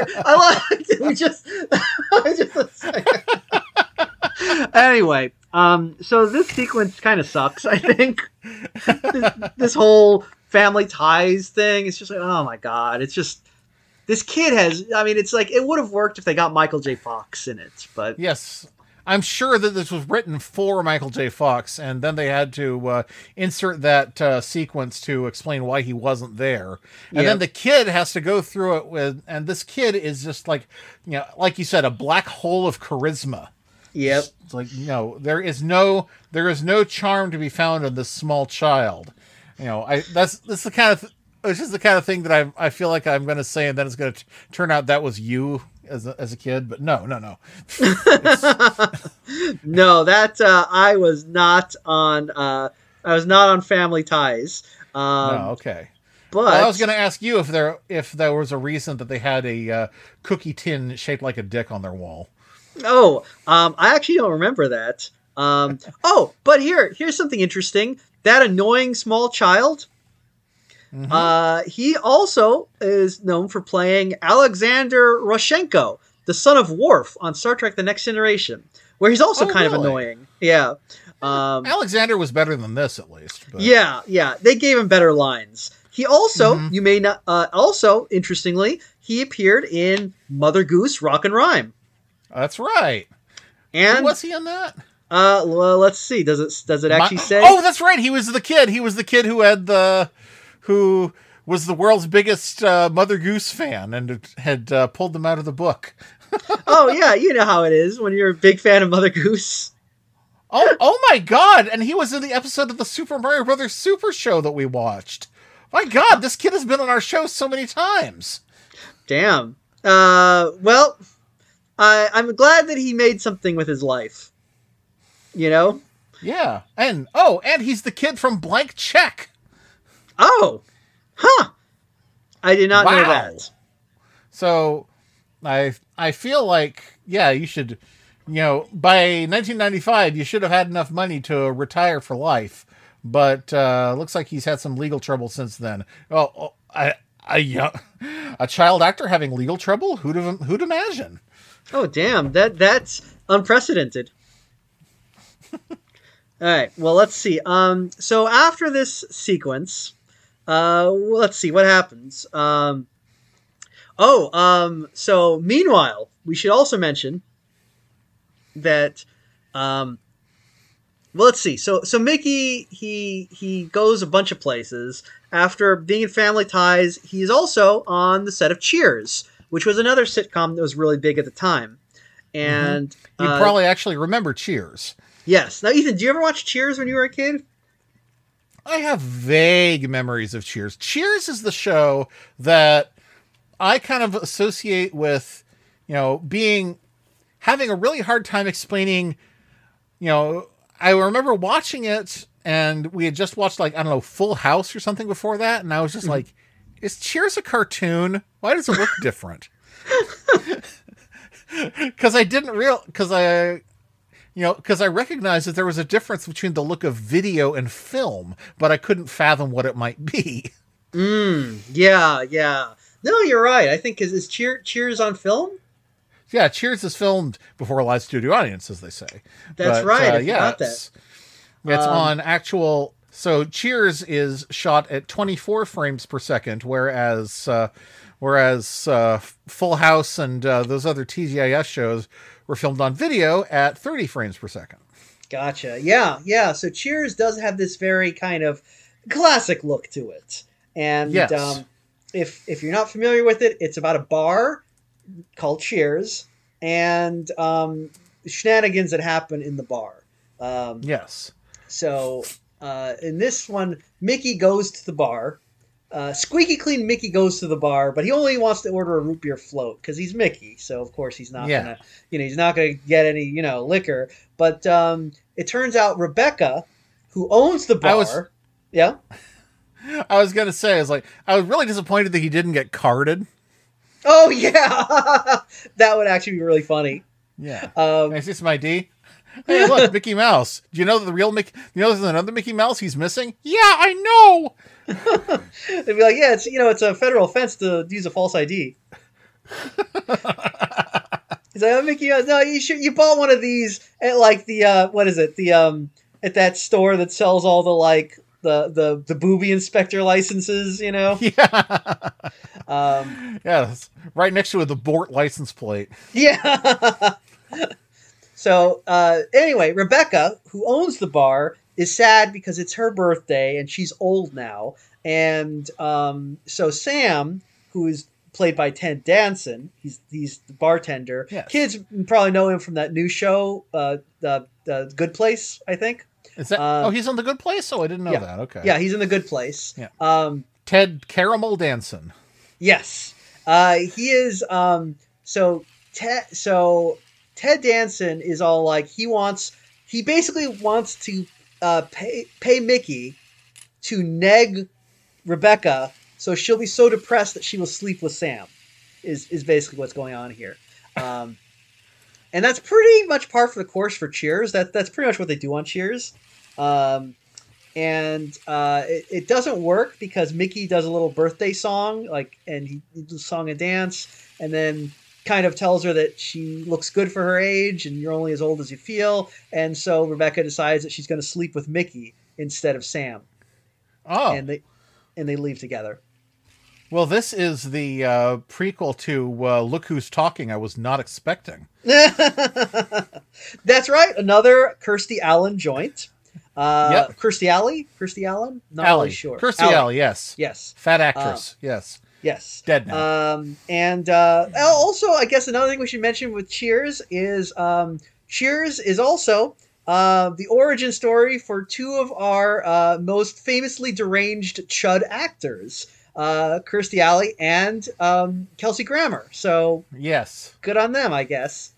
Anyway, so this sequence kind of sucks. I think this whole family ties thing. It's just like, oh my god, it's just this kid has. I mean, it's like it would have worked if they got Michael J. Fox in it, but yes. I'm sure that this was written for Michael J. Fox, and then they had to insert that sequence to explain why he wasn't there. And then the kid has to go through it and this kid is just like, like you said, a black hole of charisma. Yep. It's like, there is no charm to be found in this small child. This is the kind of it's just the kind of thing that I feel like I'm going to say, and then it's going to turn out that was you as a kid. But no. No, that I was not on. I was not on Family Ties. No, okay. But I was going to ask you if there was a reason that they had a cookie tin shaped like a dick on their wall. Oh, I actually don't remember that. But here's something interesting. That annoying small child. Mm-hmm. He also is known for playing Alexander Rozhenko, the son of Worf on Star Trek: The Next Generation, where he's also kind of annoying. Yeah. Alexander was better than this, at least. But... Yeah. They gave him better lines. He also, you may not. Also, interestingly, he appeared in Mother Goose Rock and Rhyme. That's right. And who was he in that? Well, let's see. Does it actually say? Oh, that's right. He was the kid. He was the kid who was the world's biggest Mother Goose fan and had pulled them out of the book. Oh yeah, you know how it is when you're a big fan of Mother Goose. Oh my God! And he was in the episode of the Super Mario Brothers Super Show that we watched. My God, this kid has been on our show so many times. Damn. Well, I'm glad that he made something with his life. Yeah, and he's the kid from Blank Check. Oh, huh! I did not know that. So, I feel like you should, by 1995 you should have had enough money to retire for life. But looks like he's had some legal trouble since then. A child actor having legal trouble? Who'd imagine? Oh damn! That's unprecedented. All right. Well, let's see. So after this sequence, let's see what happens. So meanwhile, we should also mention that. Well, let's see. So Mickey, he goes a bunch of places. After being in Family Ties, he's also on the set of Cheers, which was another sitcom that was really big at the time. And you probably actually remember Cheers. Yes. Now, Ethan, do you ever watch Cheers when you were a kid? I have vague memories of Cheers. Cheers is the show that I kind of associate with, having a really hard time explaining, I remember watching it and we had just watched Full House or something before that. And I was just like, is Cheers a cartoon? Why does it look different? Because I recognized that there was a difference between the look of video and film, but I couldn't fathom what it might be. Yeah. No, you're right. I think is Cheers on film? Yeah, Cheers is filmed before a live studio audience, as they say. That's right. I forgot that. It's on actual. So Cheers is shot at 24 frames per second, whereas Full House and those other TGIS shows were filmed on video at 30 frames per second. Gotcha. Yeah. So Cheers does have this very kind of classic look to it. And yes. If you're not familiar with it, it's about a bar called Cheers and shenanigans that happen in the bar. Yes. So in this one, Mickey goes to the bar. Squeaky clean Mickey goes to the bar, but he only wants to order a root beer float because he's Mickey. So of course he's not gonna, he's not gonna get any, liquor. But it turns out Rebecca, who owns the bar, I was gonna say, I was really disappointed that he didn't get carded. Oh yeah, that would actually be really funny. Yeah. Is this my D? Hey, look, Mickey Mouse. Do you know that the real Mickey? You know there's another Mickey Mouse he's missing? Yeah, I know. They'd be like, yeah, it's a federal offense to use a false ID. He's like, oh, Mickey Mouse, no, you bought one of these at like the what is it? The at that store that sells all the like the booby inspector licenses, you know? Yeah. Yeah, right next to the Bort license plate. Yeah. So anyway, Rebecca, who owns the bar, is sad because it's her birthday and she's old now. And so Sam, who is played by Ted Danson, he's the bartender. Yes. Kids probably know him from that new show, the Good Place, I think. Is that? He's on The Good Place. Oh, I didn't know that. Okay. Yeah, he's in The Good Place. Yeah. Ted Caramel Danson. Yes, he is. Ted Danson is all like he basically wants to pay Mickey to neg Rebecca so she'll be so depressed that she will sleep with Sam is basically what's going on here. And that's pretty much par for the course for Cheers. That's pretty much what they do on Cheers. It doesn't work because Mickey does a little birthday song, and he does a song and dance, and then kind of tells her that she looks good for her age and you're only as old as you feel. And so Rebecca decides that she's going to sleep with Mickey instead of Sam. Oh. And they leave together. Well, this is the prequel to Look Who's Talking I was not expecting. That's right. Another Kirstie Allen joint. Yep. Kirstie Allen? Not Allie. really sure. Kirstie Alley, yes. Yes. Fat actress, yes. Yes. Dead now. Also, I guess another thing we should mention with Cheers is Cheers is also the origin story for two of our most famously deranged chud actors, Kirstie Alley and Kelsey Grammer. So yes, good on them, I guess.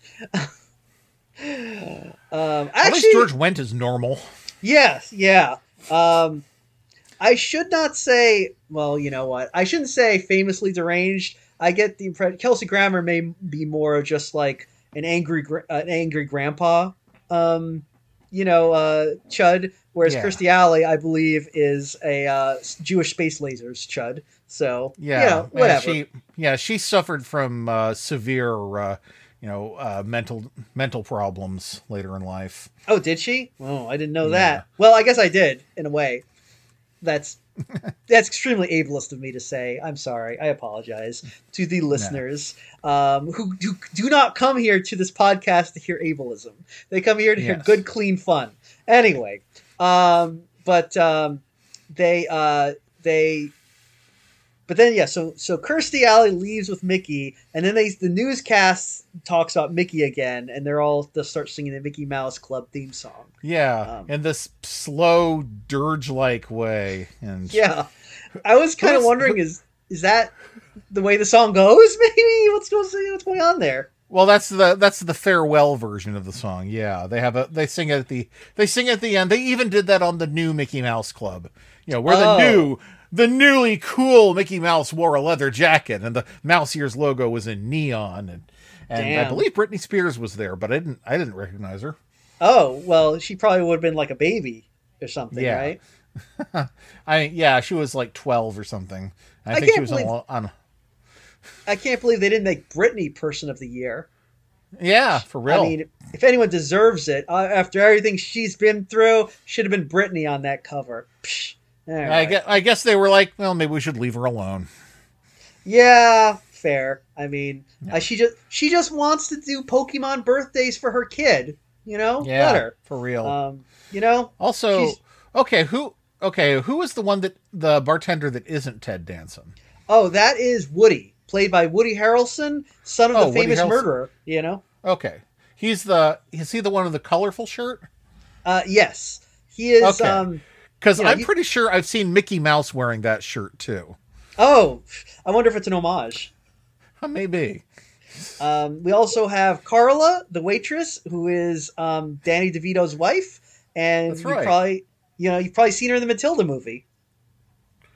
At least George Wendt is normal. Yes, yeah. I should not say. Well, you know what? I shouldn't say famously deranged. I get the impression Kelsey Grammer may be more of just like an angry grandpa, chud. Whereas Kirstie Alley, I believe, is a Jewish space lasers chud. So whatever. She suffered from severe, mental problems later in life. Oh, did she? Oh, I didn't know that. Well, I guess I did in a way. That's extremely ableist of me to say. I'm sorry. I apologize to the listeners who do not come here to this podcast to hear ableism. They come here to hear good, clean fun. Anyway, so Kirstie Alley leaves with Mickey, and then the newscast talks about Mickey again, and they'll start singing the Mickey Mouse Club theme song. Yeah, in this slow dirge-like way. And yeah, I was kind of wondering, is that the way the song goes? Maybe what's going on there? Well, that's the farewell version of the song. Yeah, they sing it at the end. They even did that on the new Mickey Mouse Club. Where the newly cool Mickey Mouse wore a leather jacket and the Mouse Ears logo was in neon, and I believe Britney Spears was there, but I didn't recognize her. Oh, well, she probably would have been like a baby or something, right? She was like 12 or something. I think she was on. I can't believe they didn't make Britney Person of the Year. Yeah, for real. I mean, if anyone deserves it, after everything she's been through, should have been Britney on that cover. Psh. Right. I guess they were like, well, maybe we should leave her alone. Yeah, fair. I mean, she just wants to do Pokemon birthdays for her kid. Let her. For real. Also, who is the bartender that isn't Ted Danson? Oh, that is Woody, played by Woody Harrelson, son of the famous murderer. Okay, is he the one with the colorful shirt? Yes, he is. Okay. Because I'm pretty sure I've seen Mickey Mouse wearing that shirt too. Oh, I wonder if it's an homage. Maybe. We also have Carla, the waitress, who is Danny DeVito's wife, and you've probably seen her in the Matilda movie.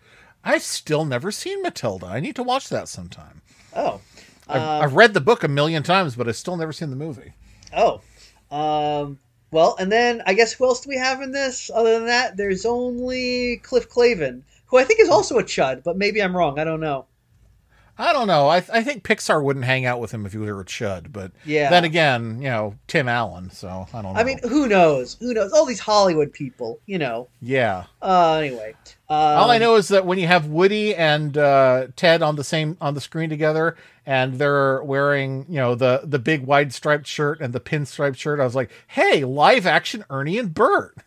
I've still never seen Matilda. I need to watch that sometime. Oh. I've read the book a million times, but I've still never seen the movie. Oh. Well, and then I guess who else do we have in this? Other than that, there's only Cliff Clavin, who I think is also a chud, but maybe I'm wrong. I don't know. I don't know. I think Pixar wouldn't hang out with him if he were a chud, but yeah. Then again, Tim Allen, so I don't know. I mean, who knows? Who knows? All these Hollywood people, Yeah. Anyway. All I know is that when you have Woody and Ted on the screen together, and they're wearing, the big wide striped shirt and the pinstriped shirt, I was like, hey, live action Ernie and Bert.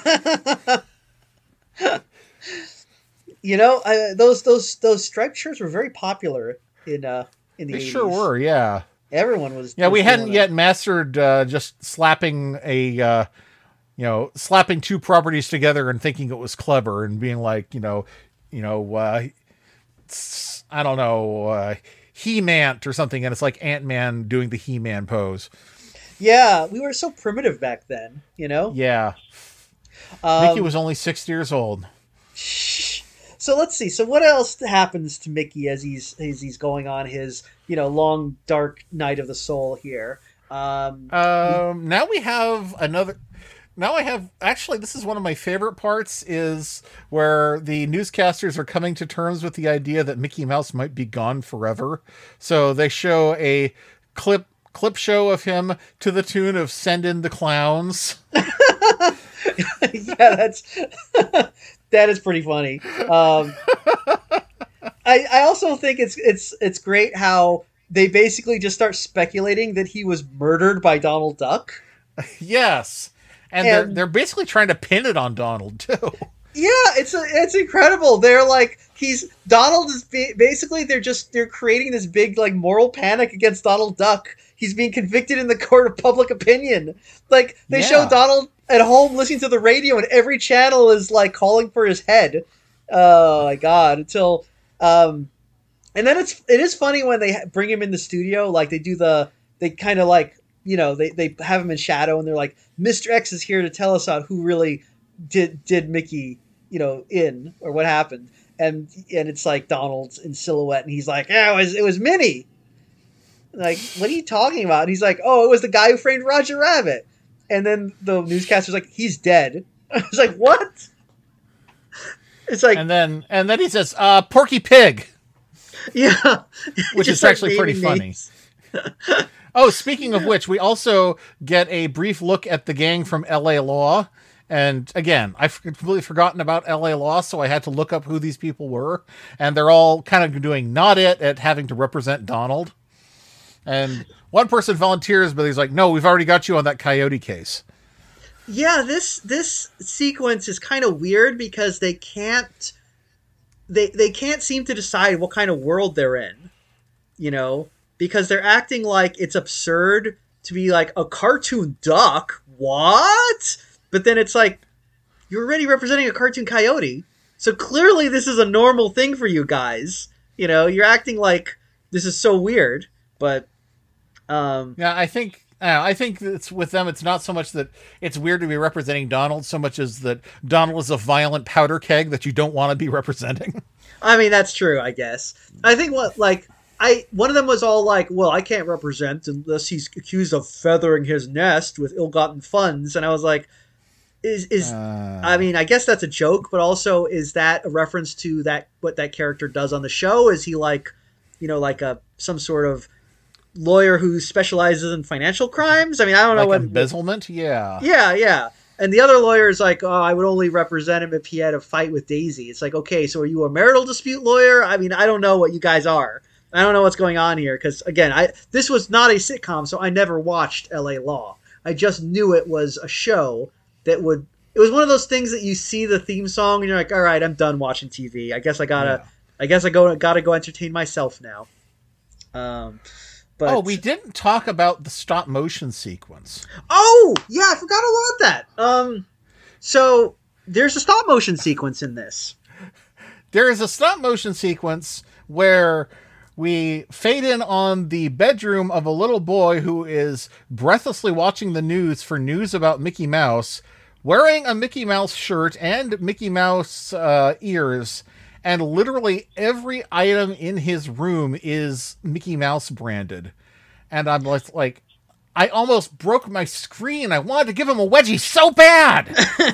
Those striped shirts were very popular in the 80s. They sure were, yeah. Everyone was. Yeah, we hadn't yet mastered just slapping slapping two properties together and thinking it was clever and being like, I don't know, He-Man or something, and it's like Ant-Man doing the He-Man pose. Yeah, we were so primitive back then, Yeah. Mickey was only 6 years old. So let's see. So what else happens to Mickey as he's going on his, long dark night of the soul here? Now we have another. Now I have, actually, this is one of my favorite parts, is where the newscasters are coming to terms with the idea that Mickey Mouse might be gone forever. So they show a clip show of him to the tune of "Send in the Clowns." Yeah, that is pretty funny. I also think it's great how they basically just start speculating that he was murdered by Donald Duck. Yes. And they're basically trying to pin it on Donald too. Yeah, it's incredible. They're like, Donald is basically they're creating this big like moral panic against Donald Duck. He's being convicted in the court of public opinion. Like they show Donald at home listening to the radio, and every channel is like calling for his head. Oh my god! And then it is funny when they bring him in the studio. Like they kind of like. They have him in shadow, and they're like, Mr. X is here to tell us out who really did Mickey, in, or what happened. And it's like Donald's in silhouette, and he's like, yeah, it was Minnie. Like, what are you talking about? And he's like, oh, it was the guy who framed Roger Rabbit. And then the newscaster's like, he's dead. I was like, what? It's like, and then he says, Porky Pig. Yeah. Which is actually pretty funny. Oh, speaking of which, we also get a brief look at the gang from L.A. Law. And again, I've completely forgotten about L.A. Law, so I had to look up who these people were. And they're all kind of doing not it at having to represent Donald. And one person volunteers, but he's like, no, we've already got you on that coyote case. Yeah, this sequence is kind of weird because they can't seem to decide what kind of world they're in, because they're acting like it's absurd to be like a cartoon duck. What? But then it's like, you're already representing a cartoon coyote. So clearly this is a normal thing for you guys. You're acting like this is so weird, but, yeah, I think it's with them. It's not so much that it's weird to be representing Donald so much as that Donald is a violent powder keg that you don't want to be representing. I mean, that's true, I guess. I think one of them was all like, well, I can't represent unless he's accused of feathering his nest with ill-gotten funds. And I was like, I mean, I guess that's a joke, but also is that a reference to what that character does on the show? Is he like, like some sort of lawyer who specializes in financial crimes? I mean, I don't know what embezzlement. Yeah. Yeah. And the other lawyer is like, oh, I would only represent him if he had a fight with Daisy. It's like, okay, so are you a marital dispute lawyer? I mean, I don't know what you guys are. I don't know what's going on here because, again, this was not a sitcom, so I never watched L.A. Law. I just knew it was a show that would... It was one of those things that you see the theme song and you're like, all right, I'm done watching TV. I guess I gotta go entertain myself now. But we didn't talk about the stop motion sequence. Oh, yeah, I forgot all about that. So there's a stop motion sequence in this. There is a stop motion sequence where we fade in on the bedroom of a little boy who is breathlessly watching the news for news about Mickey Mouse, wearing a Mickey Mouse shirt and Mickey Mouse ears. and literally every item in his room is Mickey Mouse branded. And I'm like, I almost broke my screen. I wanted to give him a wedgie so bad.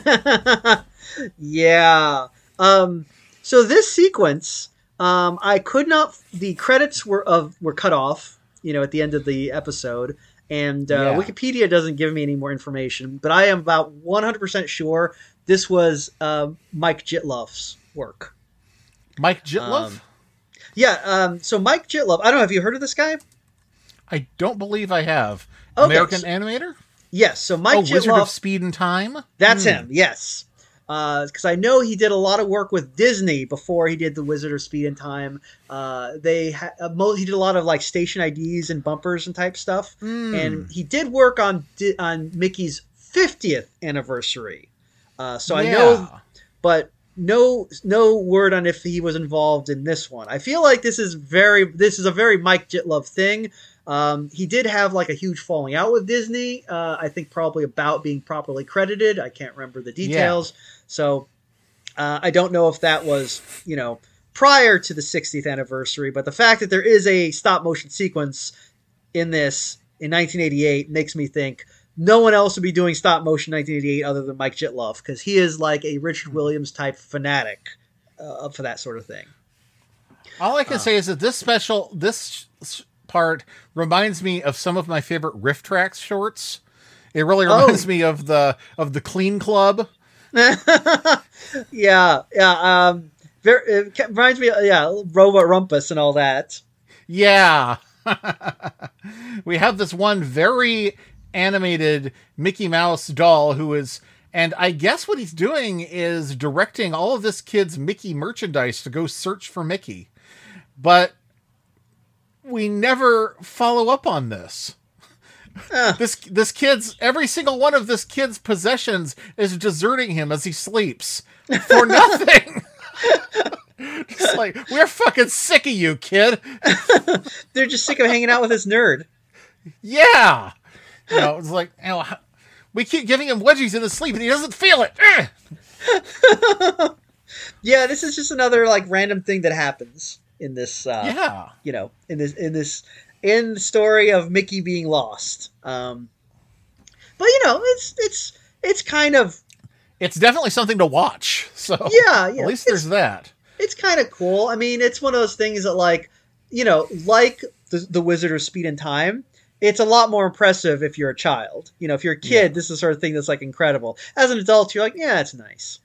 Yeah. So this sequence, I could not. The credits were cut off, at the end of the episode, and Wikipedia doesn't give me any more information. But I am about 100% sure this was Mike Jitloff's work. Mike Jitloff? So Mike Jitloff. I don't know. Have you heard of this guy? I don't believe I have. Okay, American animator? Yes. So Mike Jitloff. Wizard of Speed and Time? That's him. Yes. Because I know he did a lot of work with Disney before he did the Wizard of Speed and Time. He did a lot of like station IDs and bumpers and type stuff, and he did work on Mickey's 50th anniversary. I know, but no word on if he was involved in this one. I feel like this is a very Mike Jitloff thing. He did have like a huge falling out with Disney. I think probably about being properly credited. I can't remember the details. Yeah. So I don't know if that was, prior to the 60th anniversary, but the fact that there is a stop motion sequence in this in 1988 makes me think no one else would be doing stop motion in 1988 other than Mike Jitloff, because he is like a Richard Williams type fanatic for that sort of thing. All I can say is that this part reminds me of some of my favorite Riff Tracks shorts. It really reminds me of the Clean Club. Yeah. It reminds me of, Robot Rumpus and all that. Yeah. We have this one very animated Mickey Mouse doll who is, and I guess what he's doing is directing all of this kid's Mickey merchandise to go search for Mickey. But we never follow up on this. This kid's, every single one of this kid's possessions is deserting him as he sleeps for nothing. Just like, we're fucking sick of you, kid. They're just sick of hanging out with this nerd. Yeah. It's like, we keep giving him wedgies in his sleep and he doesn't feel it. Yeah, this is just another like random thing that happens in this in the story of Mickey being lost. But it's kind of, it's definitely something to watch. So at least there's that. It's kind of cool. I mean, it's one of those things that like the Wizard of Speed and Time, it's a lot more impressive if you're a child. If you're a kid, this is the sort of thing that's like incredible. As an adult, you're like, yeah, it's nice.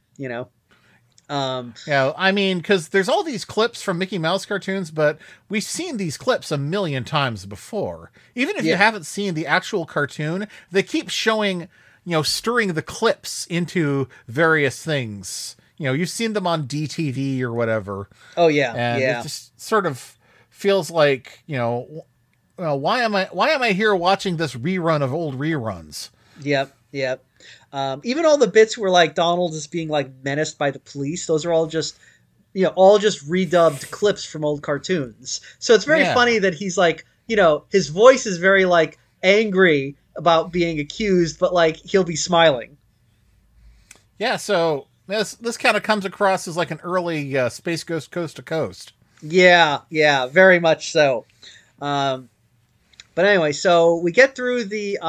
I mean, because there's all these clips from Mickey Mouse cartoons, but we've seen these clips a million times before. Even if you haven't seen the actual cartoon, they keep showing, stirring the clips into various things. You've seen them on DTV or whatever. Oh yeah, and it just sort of feels like, why am I here watching this rerun of old reruns? Yep. Even all the bits where like Donald is being like menaced by the police, those are all just redubbed clips from old cartoons. So it's very funny that he's like, his voice is very like angry about being accused, but like he'll be smiling. Yeah, so this kind of comes across as like an early Space Ghost Coast to Coast. Yeah, very much so. But anyway, so we get through the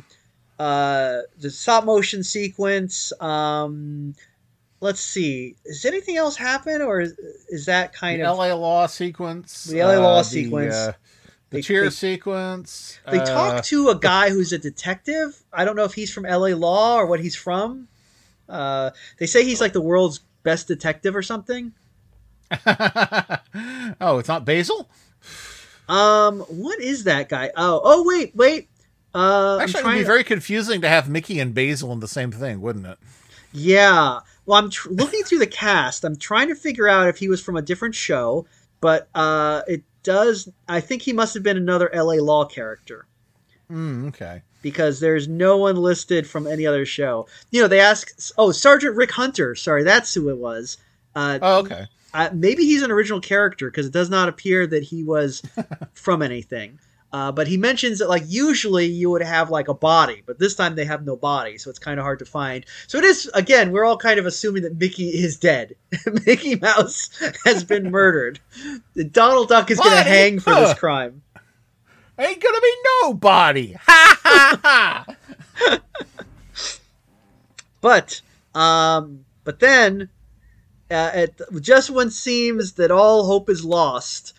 stop motion sequence. Let's see. Does anything else happen, or is that kind of LA Law sequence? The LA Law sequence. The cheer sequence. They talk to a guy who's a detective. I don't know if he's from LA Law or what he's from. They say he's like the world's best detective or something. Oh, it's not Basil? What is that guy? Oh, wait. Actually, it would be very confusing to have Mickey and Basil in the same thing, wouldn't it? Yeah. Well, I'm looking through the cast. I'm trying to figure out if he was from a different show, but it does. I think he must have been another LA Law character. Okay. Because there's no one listed from any other show. They ask. Oh, Sergeant Rick Hunter. Sorry, that's who it was. Okay. Maybe he's an original character because it does not appear that he was from anything. But he mentions that like usually you would have like a body, but this time they have no body, so it's kind of hard to find. So it is, again, we're all kind of assuming that Mickey is dead. Mickey Mouse has been murdered. Donald Duck is going to hang for this crime. Ain't gonna be nobody. Ha ha ha. But then, just when it seems that all hope is lost,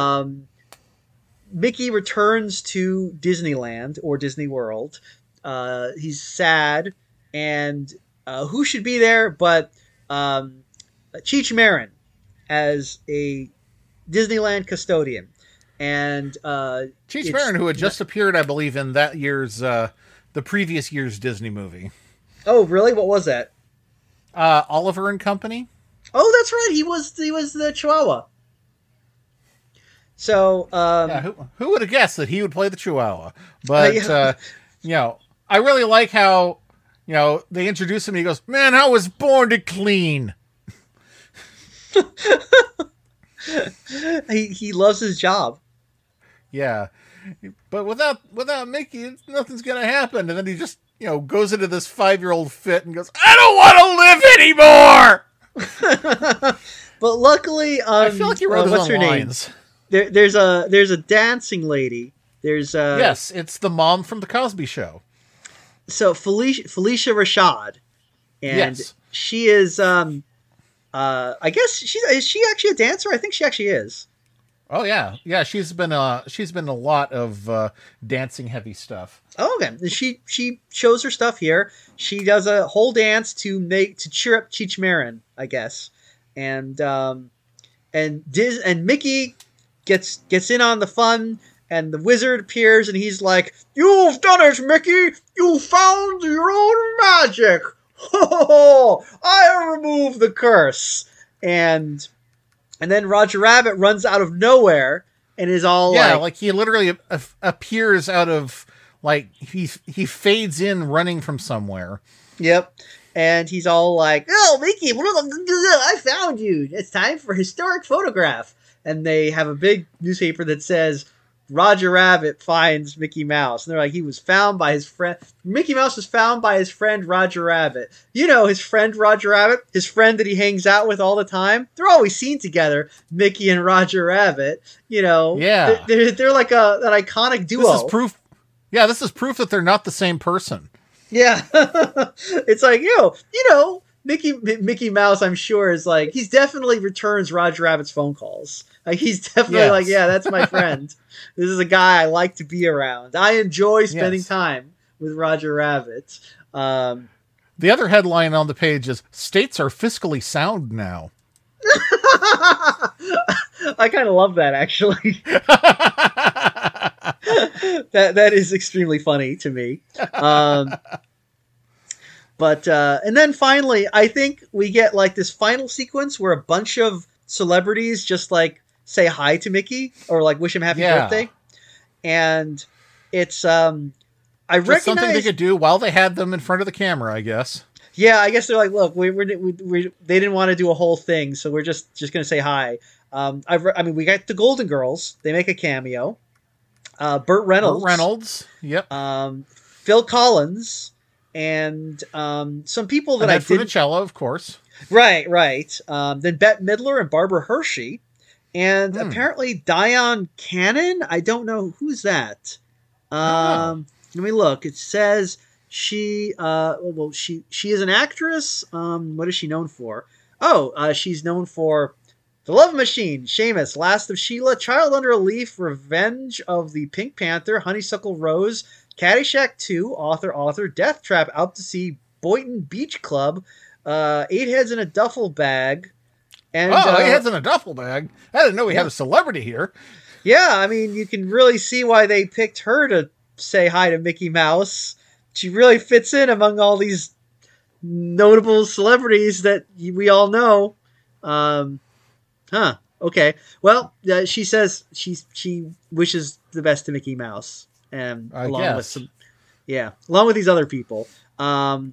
Mickey returns to Disneyland or Disney World. He's sad, and who should be there but Cheech Marin as a Disneyland custodian. And Cheech Marin, who had just appeared, I believe, in that year's, the previous year's Disney movie. Oh, really? What was that? Oliver and Company. Oh, that's right. He was the Chihuahua. So, who would have guessed that he would play the Chihuahua? But you know, I really like how they introduce him. And he goes, "Man, I was born to clean." he loves his job. Yeah, but without Mickey, nothing's gonna happen. And then he just goes into this 5-year-old fit and goes, "I don't want to live anymore." But luckily, I feel like he wrote his what's own her lines. name? There's a dancing lady. There's yes, it's the mom from the Cosby Show. So Felicia Rashad, and yes. she is I guess is she actually a dancer? I think she actually is. Oh yeah. She's been a lot of dancing heavy stuff. Oh, okay. She shows her stuff here. She does a whole dance to cheer up Cheech Marin, I guess, and Mickey gets in on the fun, and the wizard appears, and he's like, "You've done it, Mickey! You found your own magic! Ho! I remove the curse!" And then Roger Rabbit runs out of nowhere and is all like he literally appears out of, like, he fades in running from somewhere. Yep. And he's all like, "Oh, Mickey, I found you. It's time for historic photograph." And they have a big newspaper that says, "Roger Rabbit finds Mickey Mouse." And they're like, he was found by his friend. Mickey Mouse was found by his friend Roger Rabbit. His friend Roger Rabbit, his friend that he hangs out with all the time. They're always seen together, Mickey and Roger Rabbit. Yeah. They're like an iconic duo. This is proof. Yeah, this is proof that they're not the same person. Yeah. It's like, Mickey Mouse, I'm sure, is like, he's definitely returns Roger Rabbit's phone calls. Like, he's definitely like, yeah, that's my friend. This is a guy I like to be around. I enjoy spending time with Roger Rabbit. The other headline on the page is, "States are fiscally sound now." I kind of love that, actually. that is extremely funny to me. But and then finally, I think we get like this final sequence where a bunch of celebrities just like say hi to Mickey or like wish him happy birthday, and it's I recognize something they could do while they had them in front of the camera, I guess. Yeah, I guess they're like, look, we they didn't want to do a whole thing, so we're just gonna say hi. We got the Golden Girls; they make a cameo. Burt Reynolds, yep. Phil Collins, and some people that I didn't. Funicello, of course. Right. Then Bette Midler and Barbara Hershey, and apparently Diane Cannon. I don't know who's that. Let me look. It says she is an actress. What is she known for? She's known for The Love Machine, Seamus, Last of Sheila, Child Under a Leaf, Revenge of the Pink Panther, Honeysuckle Rose, Caddyshack 2, Author, Death Trap, Out to Sea, Boynton Beach Club, Eight Heads in a Duffel Bag. And, Eight Heads in a Duffel Bag? I didn't know we had a celebrity here. Yeah, I mean, you can really see why they picked her to say hi to Mickey Mouse. She really fits in among all these notable celebrities that we all know. Okay. Well, she says she wishes the best to Mickey Mouse, and along with these other people. And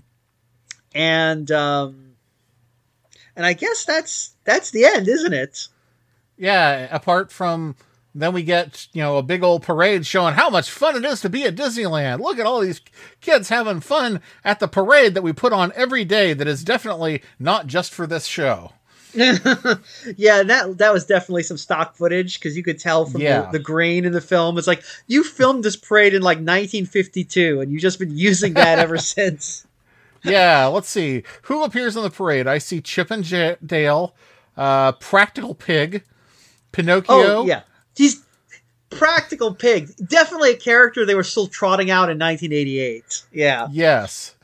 I guess that's the end, isn't it? Yeah. Apart from Then we get, a big old parade showing how much fun it is to be at Disneyland. Look at all these kids having fun at the parade that we put on every day that is definitely not just for this show. Yeah, that was definitely some stock footage because you could tell from the grain in the film. It's like, you filmed this parade in like 1952 and you've just been using that ever since. Yeah, let's see. Who appears on the parade? I see Chip and Dale, Practical Pig, Pinocchio. Oh, yeah. He's Practical Pig. Definitely a character they were still trotting out in 1988. Yeah. Yes.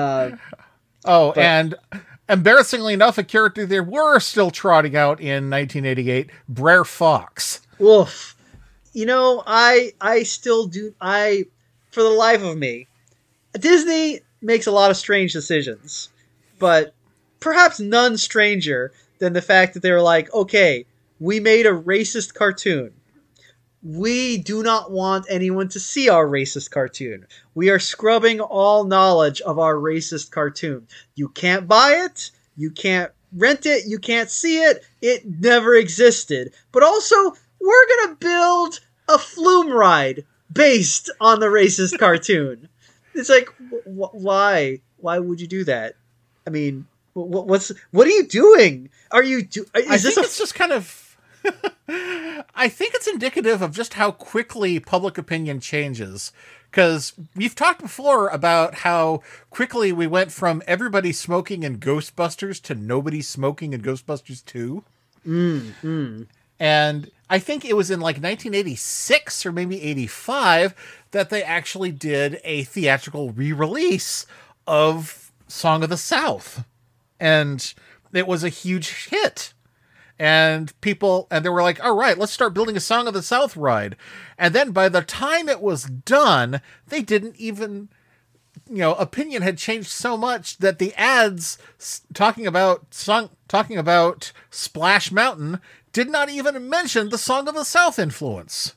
And embarrassingly enough, a character they were still trotting out in 1988, Brer Fox. Woof. I still do. For the life of me, Disney makes a lot of strange decisions, but perhaps none stranger than the fact that they were like, okay, we made a racist cartoon. We do not want anyone to see our racist cartoon. We are scrubbing all knowledge of our racist cartoon. You can't buy it. You can't rent it. You can't see it. It never existed. But also, we're going to build a flume ride based on the racist cartoon. It's like, why? Why would you do that? I mean, what are you doing? It's just kind of... I think it's indicative of just how quickly public opinion changes. Because we've talked before about how quickly we went from everybody smoking in Ghostbusters to nobody smoking in Ghostbusters 2. And I think it was in like 1986 or maybe 85 that they actually did a theatrical re-release of Song of the South. And it was a huge hit. And they were like, all right, let's start building a Song of the South ride. And then by the time it was done, they didn't even, opinion had changed so much that the ads talking about Splash Mountain did not even mention the Song of the South influence.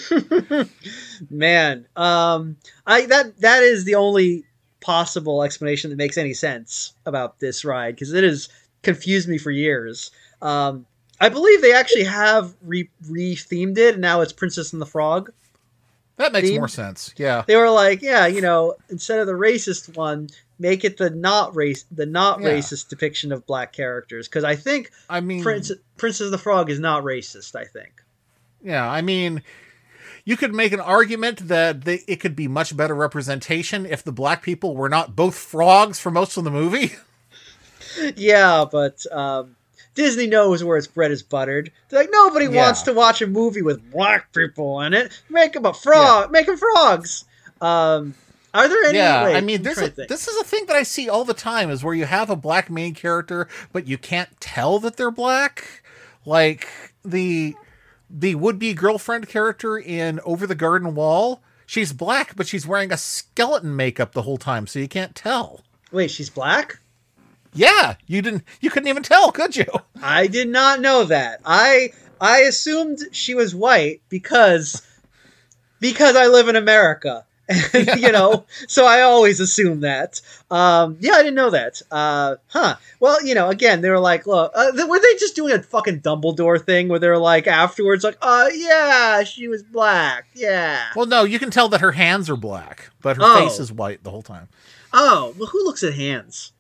Man, that is the only possible explanation that makes any sense about this ride, because it has confused me for years. I believe they actually have re-themed it, and now it's Princess and the Frog. That makes more sense. Yeah. They were like, instead of the racist one, make it the not racist depiction of black characters. Because I think Princess and the Frog is not racist, I think. Yeah, I mean, you could make an argument that it could be much better representation if the black people were not both frogs for most of the movie. Yeah, but Disney knows where its bread is buttered. They're like, nobody wants to watch a movie with black people in it. Make them make them frogs. Are there any? Yeah, I mean, this is a thing that I see all the time, is where you have a black main character, but you can't tell that they're black. Like the would-be girlfriend character in Over the Garden Wall. She's black, but she's wearing a skeleton makeup the whole time, so you can't tell. Wait, she's black? Yeah, you couldn't even tell, could you? I did not know that. I assumed she was white because I live in America. So I always assume that. I didn't know that. Well, again, they were like, look, were they just doing a fucking Dumbledore thing where they were like, afterwards, like, yeah, she was black. Yeah. Well, no, you can tell that her hands are black, but her face is white the whole time. Oh, well, who looks at hands?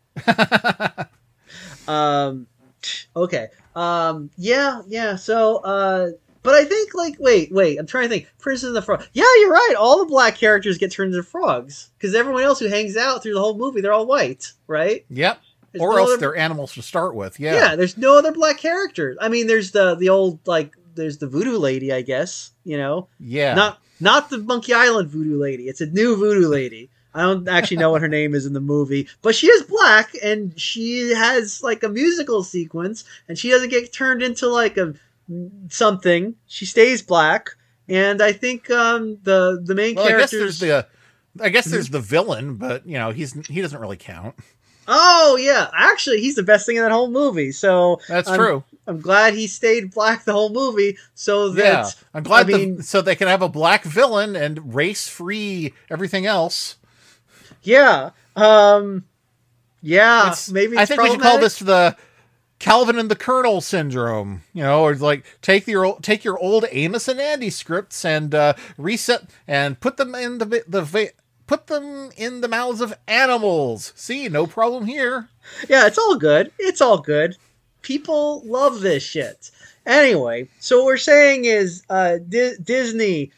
Okay. Yeah. So, but I think, like, wait, I'm trying to think. Princess and the Frog. Yeah, you're right. All the black characters get turned into frogs because everyone else who hangs out through the whole movie, they're all white, right? Yep. Or else they're animals to start with. Yeah. Yeah. There's no other black characters. I mean, there's the old, like, there's the voodoo lady, I guess. Yeah. Not the Monkey Island voodoo lady. It's a new voodoo lady. I don't actually know what her name is in the movie, but she is black, and she has like a musical sequence, and she doesn't get turned into like a something. She stays black, and I think the main characters. I guess there's the villain, but he doesn't really count. Oh yeah, actually, he's the best thing in that whole movie. So that's true. I'm glad he stayed black the whole movie, so that I'm glad. So they can have a black villain and race free everything else. Yeah. Maybe it's I think we should call this Calvin and the Colonel syndrome, or like take your old Amos and Andy scripts and reset and put them in put them in the mouths of animals. See, no problem here. Yeah, it's all good. It's all good. People love this shit. Anyway, so what we're saying is Disney.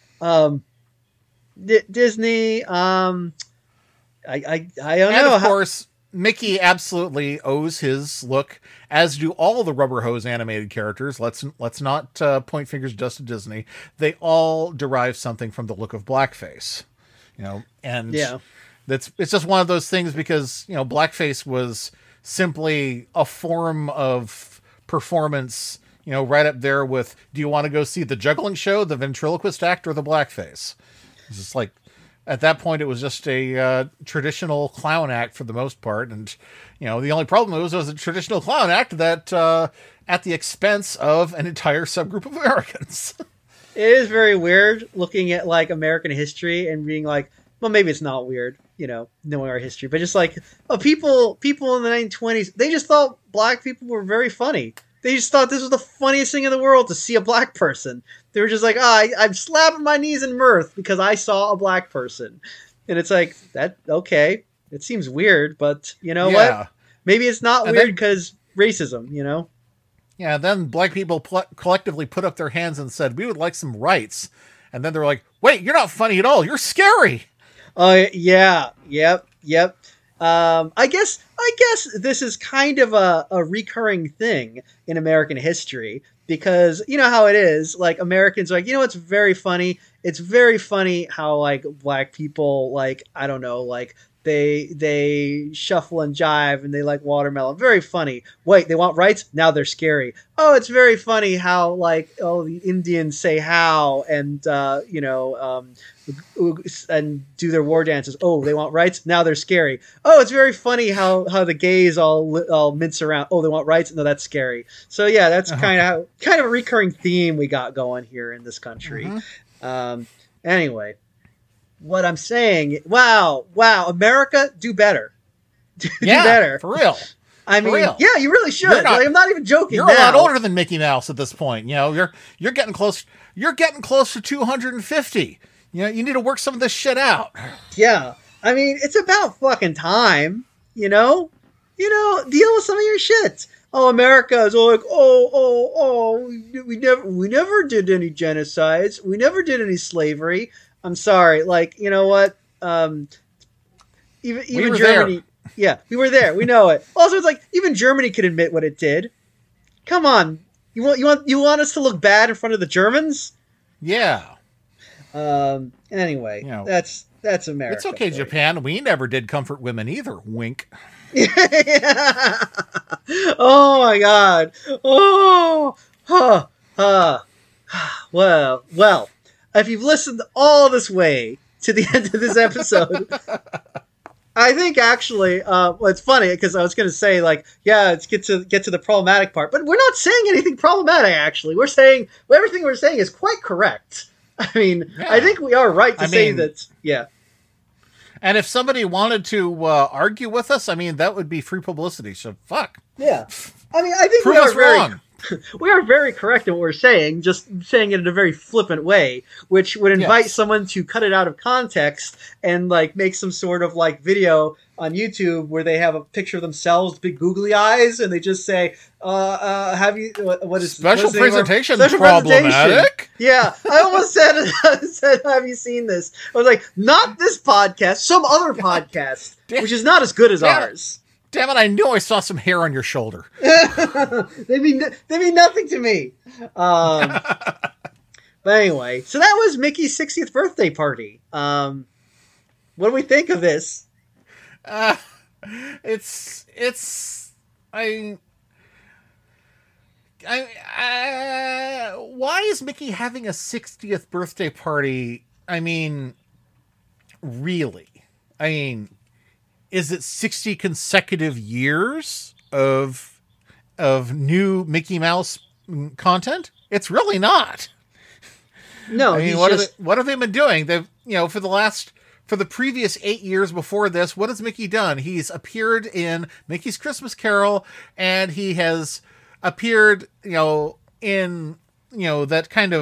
Disney. I don't know. Of course, Mickey absolutely owes his look, as do all the Rubber Hose animated characters. Let's not point fingers just at Disney. They all derive something from the look of blackface. And it's just one of those things because blackface was simply a form of performance. Right up there with, do you want to go see the juggling show, the ventriloquist act, or the blackface? It's just like, at that point, it was just a traditional clown act for the most part. And, the only problem was it was a traditional clown act that at the expense of an entire subgroup of Americans. It is very weird looking at like American history and being like, well, maybe it's not weird, knowing our history, but just like people in the 1920s, they just thought black people were very funny. They just thought this was the funniest thing in the world to see a black person. They were just like, I'm slapping my knees in mirth because I saw a black person. And it's like, okay, it seems weird, but you know what? Maybe it's not weird because racism, Yeah, then black people collectively put up their hands and said, we would like some rights. And then they're like, wait, you're not funny at all. You're scary. Yeah. Yep. I guess this is kind of a recurring thing in American history because you know how it is. Like Americans are like, it's very funny. It's very funny how like black people, like, I don't know, like they shuffle and jive and they like watermelon. Very funny. Wait, they want rights? Now they're scary. Oh, it's very funny how like, the Indians say how and, and do their war dances. Oh, they want rights? Now they're scary. Oh, it's very funny how the gays all mince around. Oh, they want rights? No, that's scary. So yeah, that's kind of a recurring theme we got going here in this country. Anyway, what I'm saying, wow, America, do better. Do better. For real. I mean, yeah, you really should. I'm not even joking. You're a lot older than Mickey Mouse at this point. You're getting close. You're getting close to 250. You need to work some of this shit out. Yeah. I mean, it's about fucking time, deal with some of your shit. Oh, America is all like, we never did any genocides. We never did any slavery. I'm sorry. Like, you know what? Even Germany. There. Yeah, we were there. We know it. Also, it's like, even Germany could admit what it did. Come on. You want us to look bad in front of the Germans? Yeah. Anyway, that's America. It's okay, Japan. We never did comfort women either. Wink. Oh my God. Well, if you've listened all this way to the end of this episode, I think actually, it's funny because I was going to say like, let's get to the problematic part, but we're not saying anything problematic. Actually, we're saying everything we're saying is quite correct. I mean, I think we are right to say that. Yeah. And if somebody wanted to argue with us, I mean, that would be free publicity. So fuck. Yeah. I mean, I think we are very correct in what we're saying, just saying it in a very flippant way, which would invite someone to cut it out of context and like make some sort of like video on YouTube where they have a picture of themselves, big googly eyes, and they just say, have you, what is special presentation problematic? Yeah. I almost said, have you seen this? I was like, not this podcast, some other podcast, which is not as good as ours. Damn it, I knew I saw some hair on your shoulder. They mean nothing to me. But anyway, so that was Mickey's 60th birthday party. What do we think of this? Why is Mickey having a 60th birthday party? I mean, really? I mean, is it 60 consecutive years of new Mickey Mouse content? It's really not. No, I mean, what have they been doing? They've, for the last for the previous 8 years before this, what has Mickey done? He's appeared in Mickey's Christmas Carol, and he has appeared, in, that kind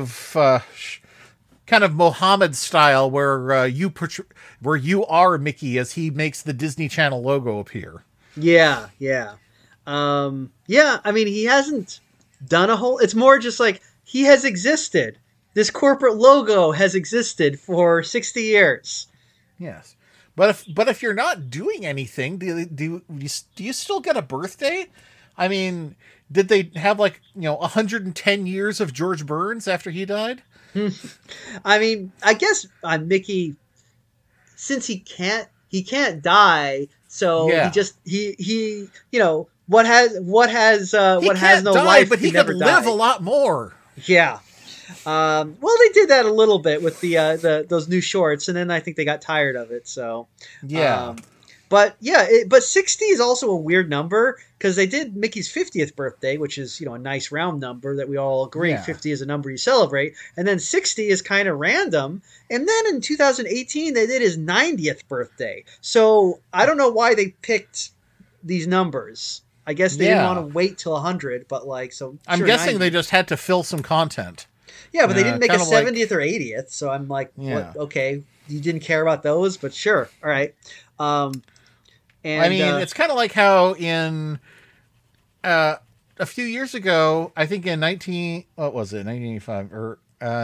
of Mohammed style where you are Mickey as he makes the Disney Channel logo appear. Yeah. I mean, he hasn't done a whole. It's more just like he has existed. This corporate logo has existed for 60 years. Yes, but if you're not doing anything, do you still get a birthday? I mean, did they have 110 years of George Burns after he died? I mean, I guess Mickey, since he can't die, so he what has no die, life, but he could live a lot more. Yeah. Well, they did that a little bit with the those new shorts, and then I think they got tired of it. So yeah, but 60 is also a weird number because they did Mickey's 50th birthday, which is a nice round number that we all agree 50 is a number you celebrate, and then 60 is kind of random. And then in 2018 they did his 90th birthday. So I don't know why they picked these numbers. I guess they didn't want to wait till 100, but I'm guessing 90. They just had to fill some content. Yeah, but they didn't make a 70th or 80th, so I'm like, what? Okay, you didn't care about those, but sure, all right. And I mean, it's kind of like how in a few years ago, I think in 1985 or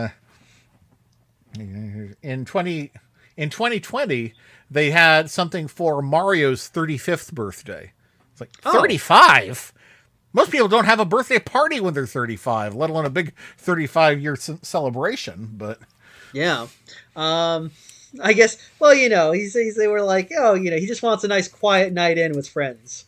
in 2020, they had something for Mario's 35th birthday. It's like 35. Most people don't have a birthday party when they're 35, let alone a big 35-year celebration. But yeah, I guess. Well, they were like, he just wants a nice quiet night in with friends.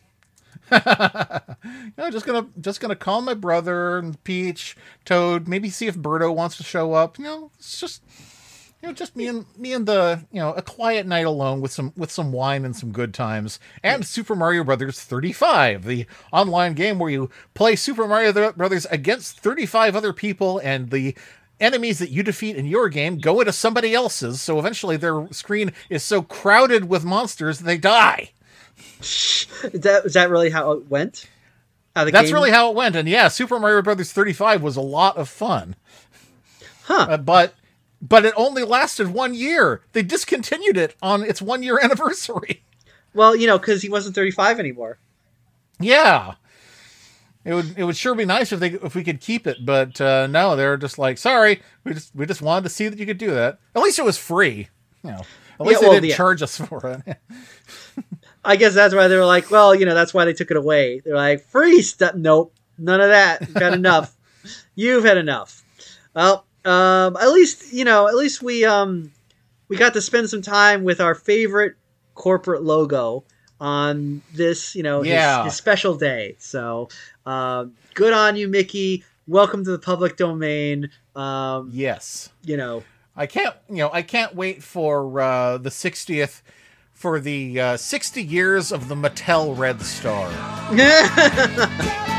Just gonna call my brother and Peach, Toad, maybe see if Birdo wants to show up. It's just. Just me and the a quiet night alone with some wine and some good times. And Super Mario Brothers 35, the online game where you play Super Mario Brothers against 35 other people, and the enemies that you defeat in your game go into somebody else's. So eventually their screen is so crowded with monsters that they die. Is that really how it went? That's really how it went. And yeah, Super Mario Brothers 35 was a lot of fun. Huh? But it only lasted 1 year. They discontinued it on its 1 year anniversary. Well, because he wasn't 35 anymore. Yeah, it would sure be nice if we could keep it, but no, they're just like, sorry, we just wanted to see that you could do that. At least it was free. At least they didn't charge us for it. I guess that's why they were like, well, that's why they took it away. They're like, free stuff. Nope, none of that. You've had enough. You've had enough. Well. At least we got to spend some time with our favorite corporate logo on this, his special day. So, good on you, Mickey. Welcome to the public domain. Yes. I can't wait for the 60th for the 60 years of the Mattel Red Star.